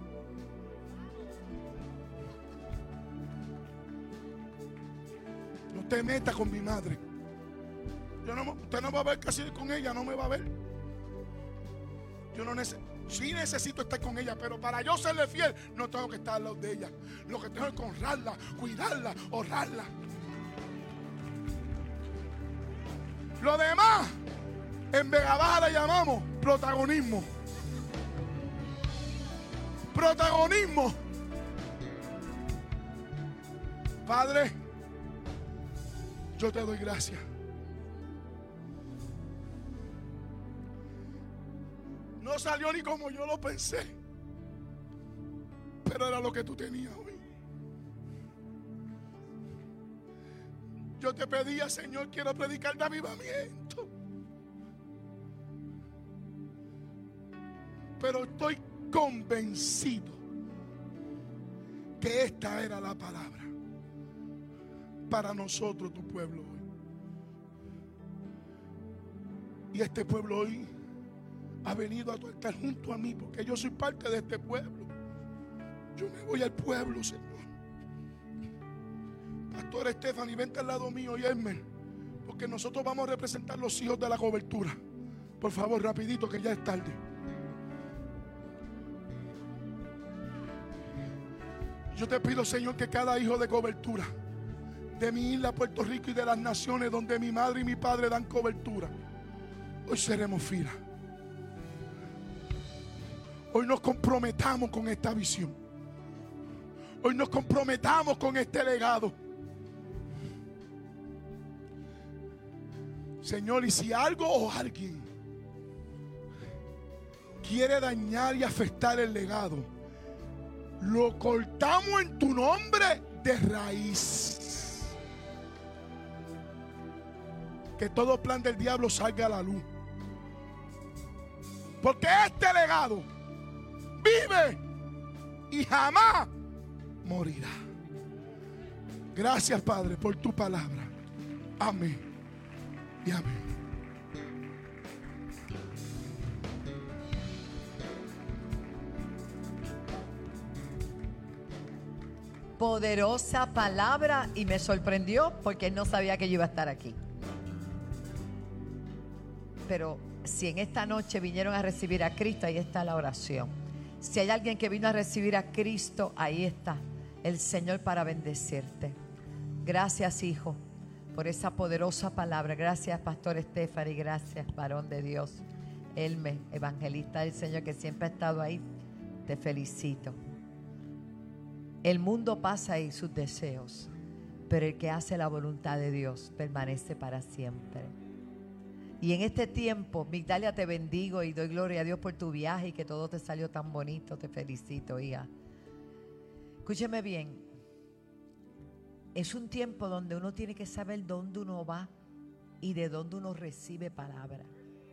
No te metas con mi madre. Yo no, usted no va a ver casi con ella, no me va a ver. Yo no necesito, sí necesito estar con ella, pero para yo serle fiel, no tengo que estar al lado de ella. Lo que tengo es que honrarla, cuidarla, honrarla. Lo demás En Vega Baja le llamamos protagonismo. Protagonismo. Padre, yo te doy gracias. No salió ni como yo lo pensé, pero era lo que tú tenías hoy. Yo te pedía, Señor, quiero predicar de avivamiento, pero estoy convencido que esta era la palabra para nosotros, tu pueblo hoy. Y este pueblo hoy ha venido a estar junto a mí, porque yo soy parte de este pueblo. Yo me voy al pueblo, Señor. Pastor Stephanie, vente al lado mío y Elmer, porque nosotros vamos a representar los hijos de la cobertura. Por favor, rapidito, que ya es tarde. Yo te pido, Señor, que cada hijo de cobertura de mi isla, Puerto Rico, y de las naciones donde mi madre y mi padre dan cobertura, hoy seremos fila. Hoy nos comprometamos con esta visión. Hoy nos comprometamos con este legado. Señor, y si algo o alguien quiere dañar y afectar el legado, lo cortamos en tu nombre de raíz. Que todo plan del diablo salga a la luz. Porque este legado vive y jamás morirá. Gracias, Padre, por tu palabra. Amén y amén. Poderosa palabra, y me sorprendió porque él no sabía que yo iba a estar aquí. Pero si en esta noche vinieron a recibir a Cristo, ahí está la oración. Si hay alguien que vino a recibir a Cristo, ahí está el Señor para bendecirte. Gracias, hijo, por esa poderosa palabra. Gracias, Pastor Stephanie. Gracias, varón de Dios. Elmer, evangelista del Señor, que siempre ha estado ahí. Te felicito. El mundo pasa y sus deseos, pero el que hace la voluntad de Dios permanece para siempre. Y en este tiempo, Migdalia, te bendigo y doy gloria a Dios por tu viaje y que todo te salió tan bonito. Te felicito, hija. Escúcheme bien. Es un tiempo donde uno tiene que saber dónde uno va y de dónde uno recibe palabra.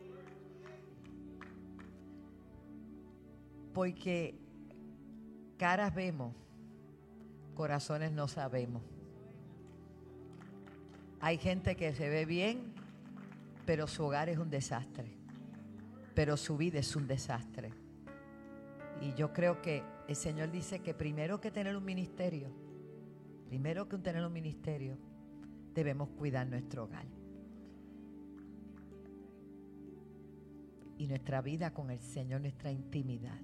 Porque caras vemos, corazones no sabemos. Hay gente que se ve bien, pero su hogar es un desastre, pero su vida es un desastre. Y yo creo que el Señor dice que primero que tener un ministerio, primero que tener un ministerio, debemos cuidar nuestro hogar y nuestra vida con el Señor, nuestra intimidad.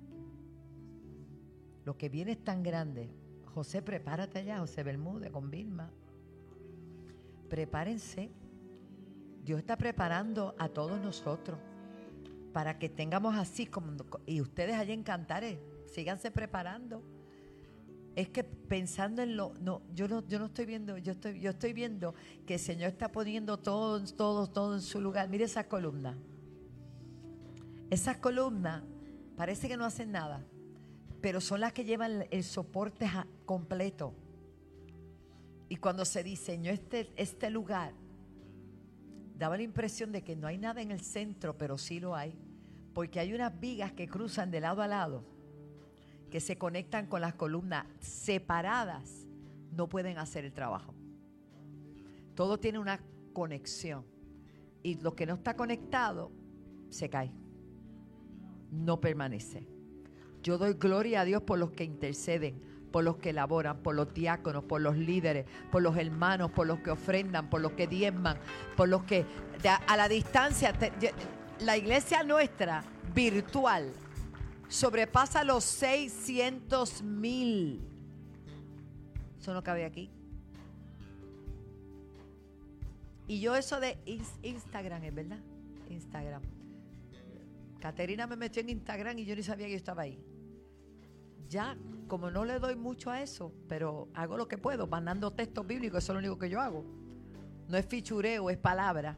Lo que viene es tan grande. José, prepárate allá, José Bermúdez con Vilma. Prepárense. Dios está preparando a todos nosotros para que tengamos así como, y ustedes allá en Cantares, síganse preparando. Es que pensando en lo, no, yo no, yo no estoy viendo, yo estoy, yo estoy viendo que el Señor está poniendo todo, todo, todo en su lugar. Mire esas columnas. Esas columnas parece que no hacen nada, pero son las que llevan el soporte completo. Y cuando se diseñó este, este lugar, daba la impresión de que no hay nada en el centro, pero sí lo hay, porque hay unas vigas que cruzan de lado a lado, que se conectan con las columnas separadas, no pueden hacer el trabajo. Todo tiene una conexión, y lo que no está conectado se cae, no permanece. Yo doy gloria a Dios por los que interceden, por los que laboran, por los diáconos, por los líderes, por los hermanos, por los que ofrendan, por los que diezman, por los que de, a la distancia, te, la iglesia nuestra virtual sobrepasa los seiscientos mil. Eso no cabe aquí. Y yo eso de Instagram, ¿es verdad? Instagram. Caterina me metió en Instagram y yo ni sabía que yo estaba ahí. Ya, como no le doy mucho a eso, pero hago lo que puedo, mandando textos bíblicos, eso es lo único que yo hago. No es fichureo, es palabra.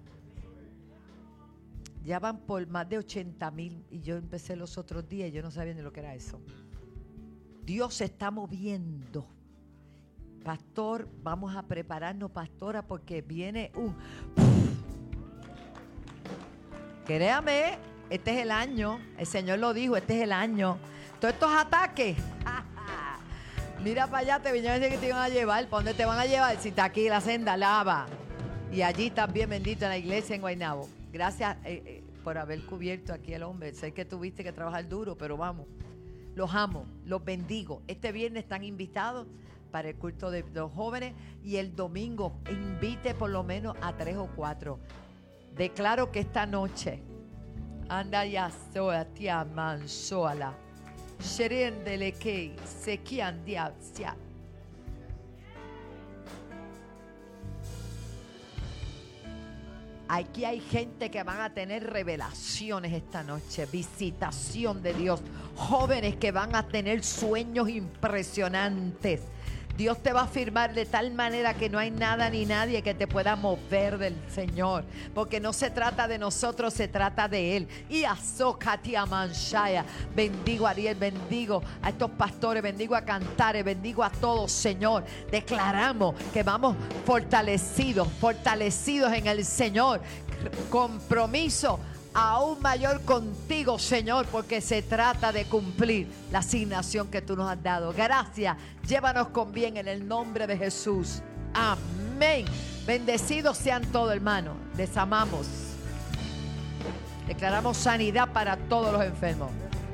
Ya van por más de ochenta mil y yo empecé los otros días y yo no sabía ni lo que era eso. Dios se está moviendo. Pastor, vamos a prepararnos, pastora, porque viene un... Créame, este es el año, el Señor lo dijo, este es el año. Todos estos ataques, mira para allá, te vinieron a decir que te iban a llevar. ¿Para dónde te van a llevar? Si está aquí la senda, lava. Y allí también, bendito, en la iglesia en Guaynabo. Gracias eh, eh, por haber cubierto aquí al hombre. Sé que tuviste que trabajar duro, pero vamos. Los amo, los bendigo. Este viernes están invitados para el culto de los jóvenes y el domingo invite por lo menos a tres o cuatro. Declaro que esta noche anda ya soa tia mansoala sherendele que se quian diabsia. Aquí hay gente que van a tener revelaciones esta noche, visitación de Dios, jóvenes que van a tener sueños impresionantes. Dios te va a firmar de tal manera que no hay nada ni nadie que te pueda mover del Señor, porque no se trata de nosotros, se trata de Él. Y Azokatia Manshaya, bendigo a Ariel, bendigo a estos pastores, bendigo a Cantares, bendigo a todos, Señor. Declaramos que vamos fortalecidos, fortalecidos en el Señor. Compromiso aún mayor contigo, Señor, porque se trata de cumplir la asignación que tú nos has dado. Gracias, llévanos con bien en el nombre de Jesús. Amén. Bendecidos sean todos, hermanos. Les amamos. Declaramos sanidad para todos los enfermos.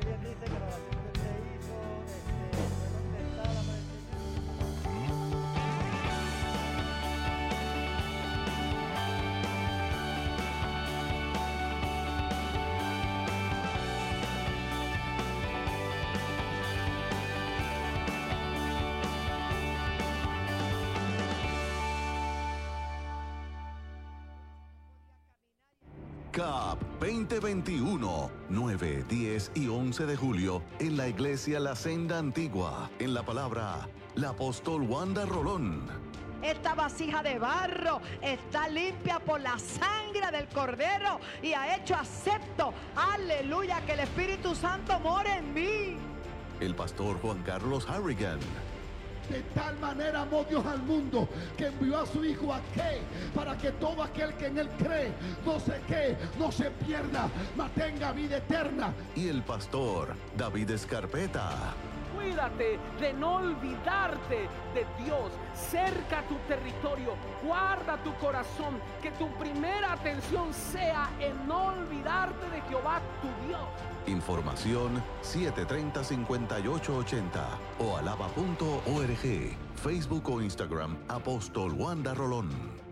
C A P veinte veintiuno, nueve, diez y once de julio en la iglesia La Senda Antigua, en la palabra, la apóstol Wanda Rolón. Esta vasija de barro está limpia por la sangre del Cordero y ha hecho acepto, aleluya, que el Espíritu Santo more en mí. El pastor Juan Carlos Harrigan. De tal manera amó Dios al mundo que envió a su Hijo a que para que todo aquel que en él cree no se que no se pierda, mas tenga vida eterna. Y el pastor David Escarpeta. Cuídate de no olvidarte de Dios. Cerca tu territorio, guarda tu corazón, que tu primera atención sea en no olvidarte de Jehová tu Dios. Información siete tres cero, cinco ocho ocho cero o alaba punto org, Facebook o Instagram Apóstol Wanda Rolón.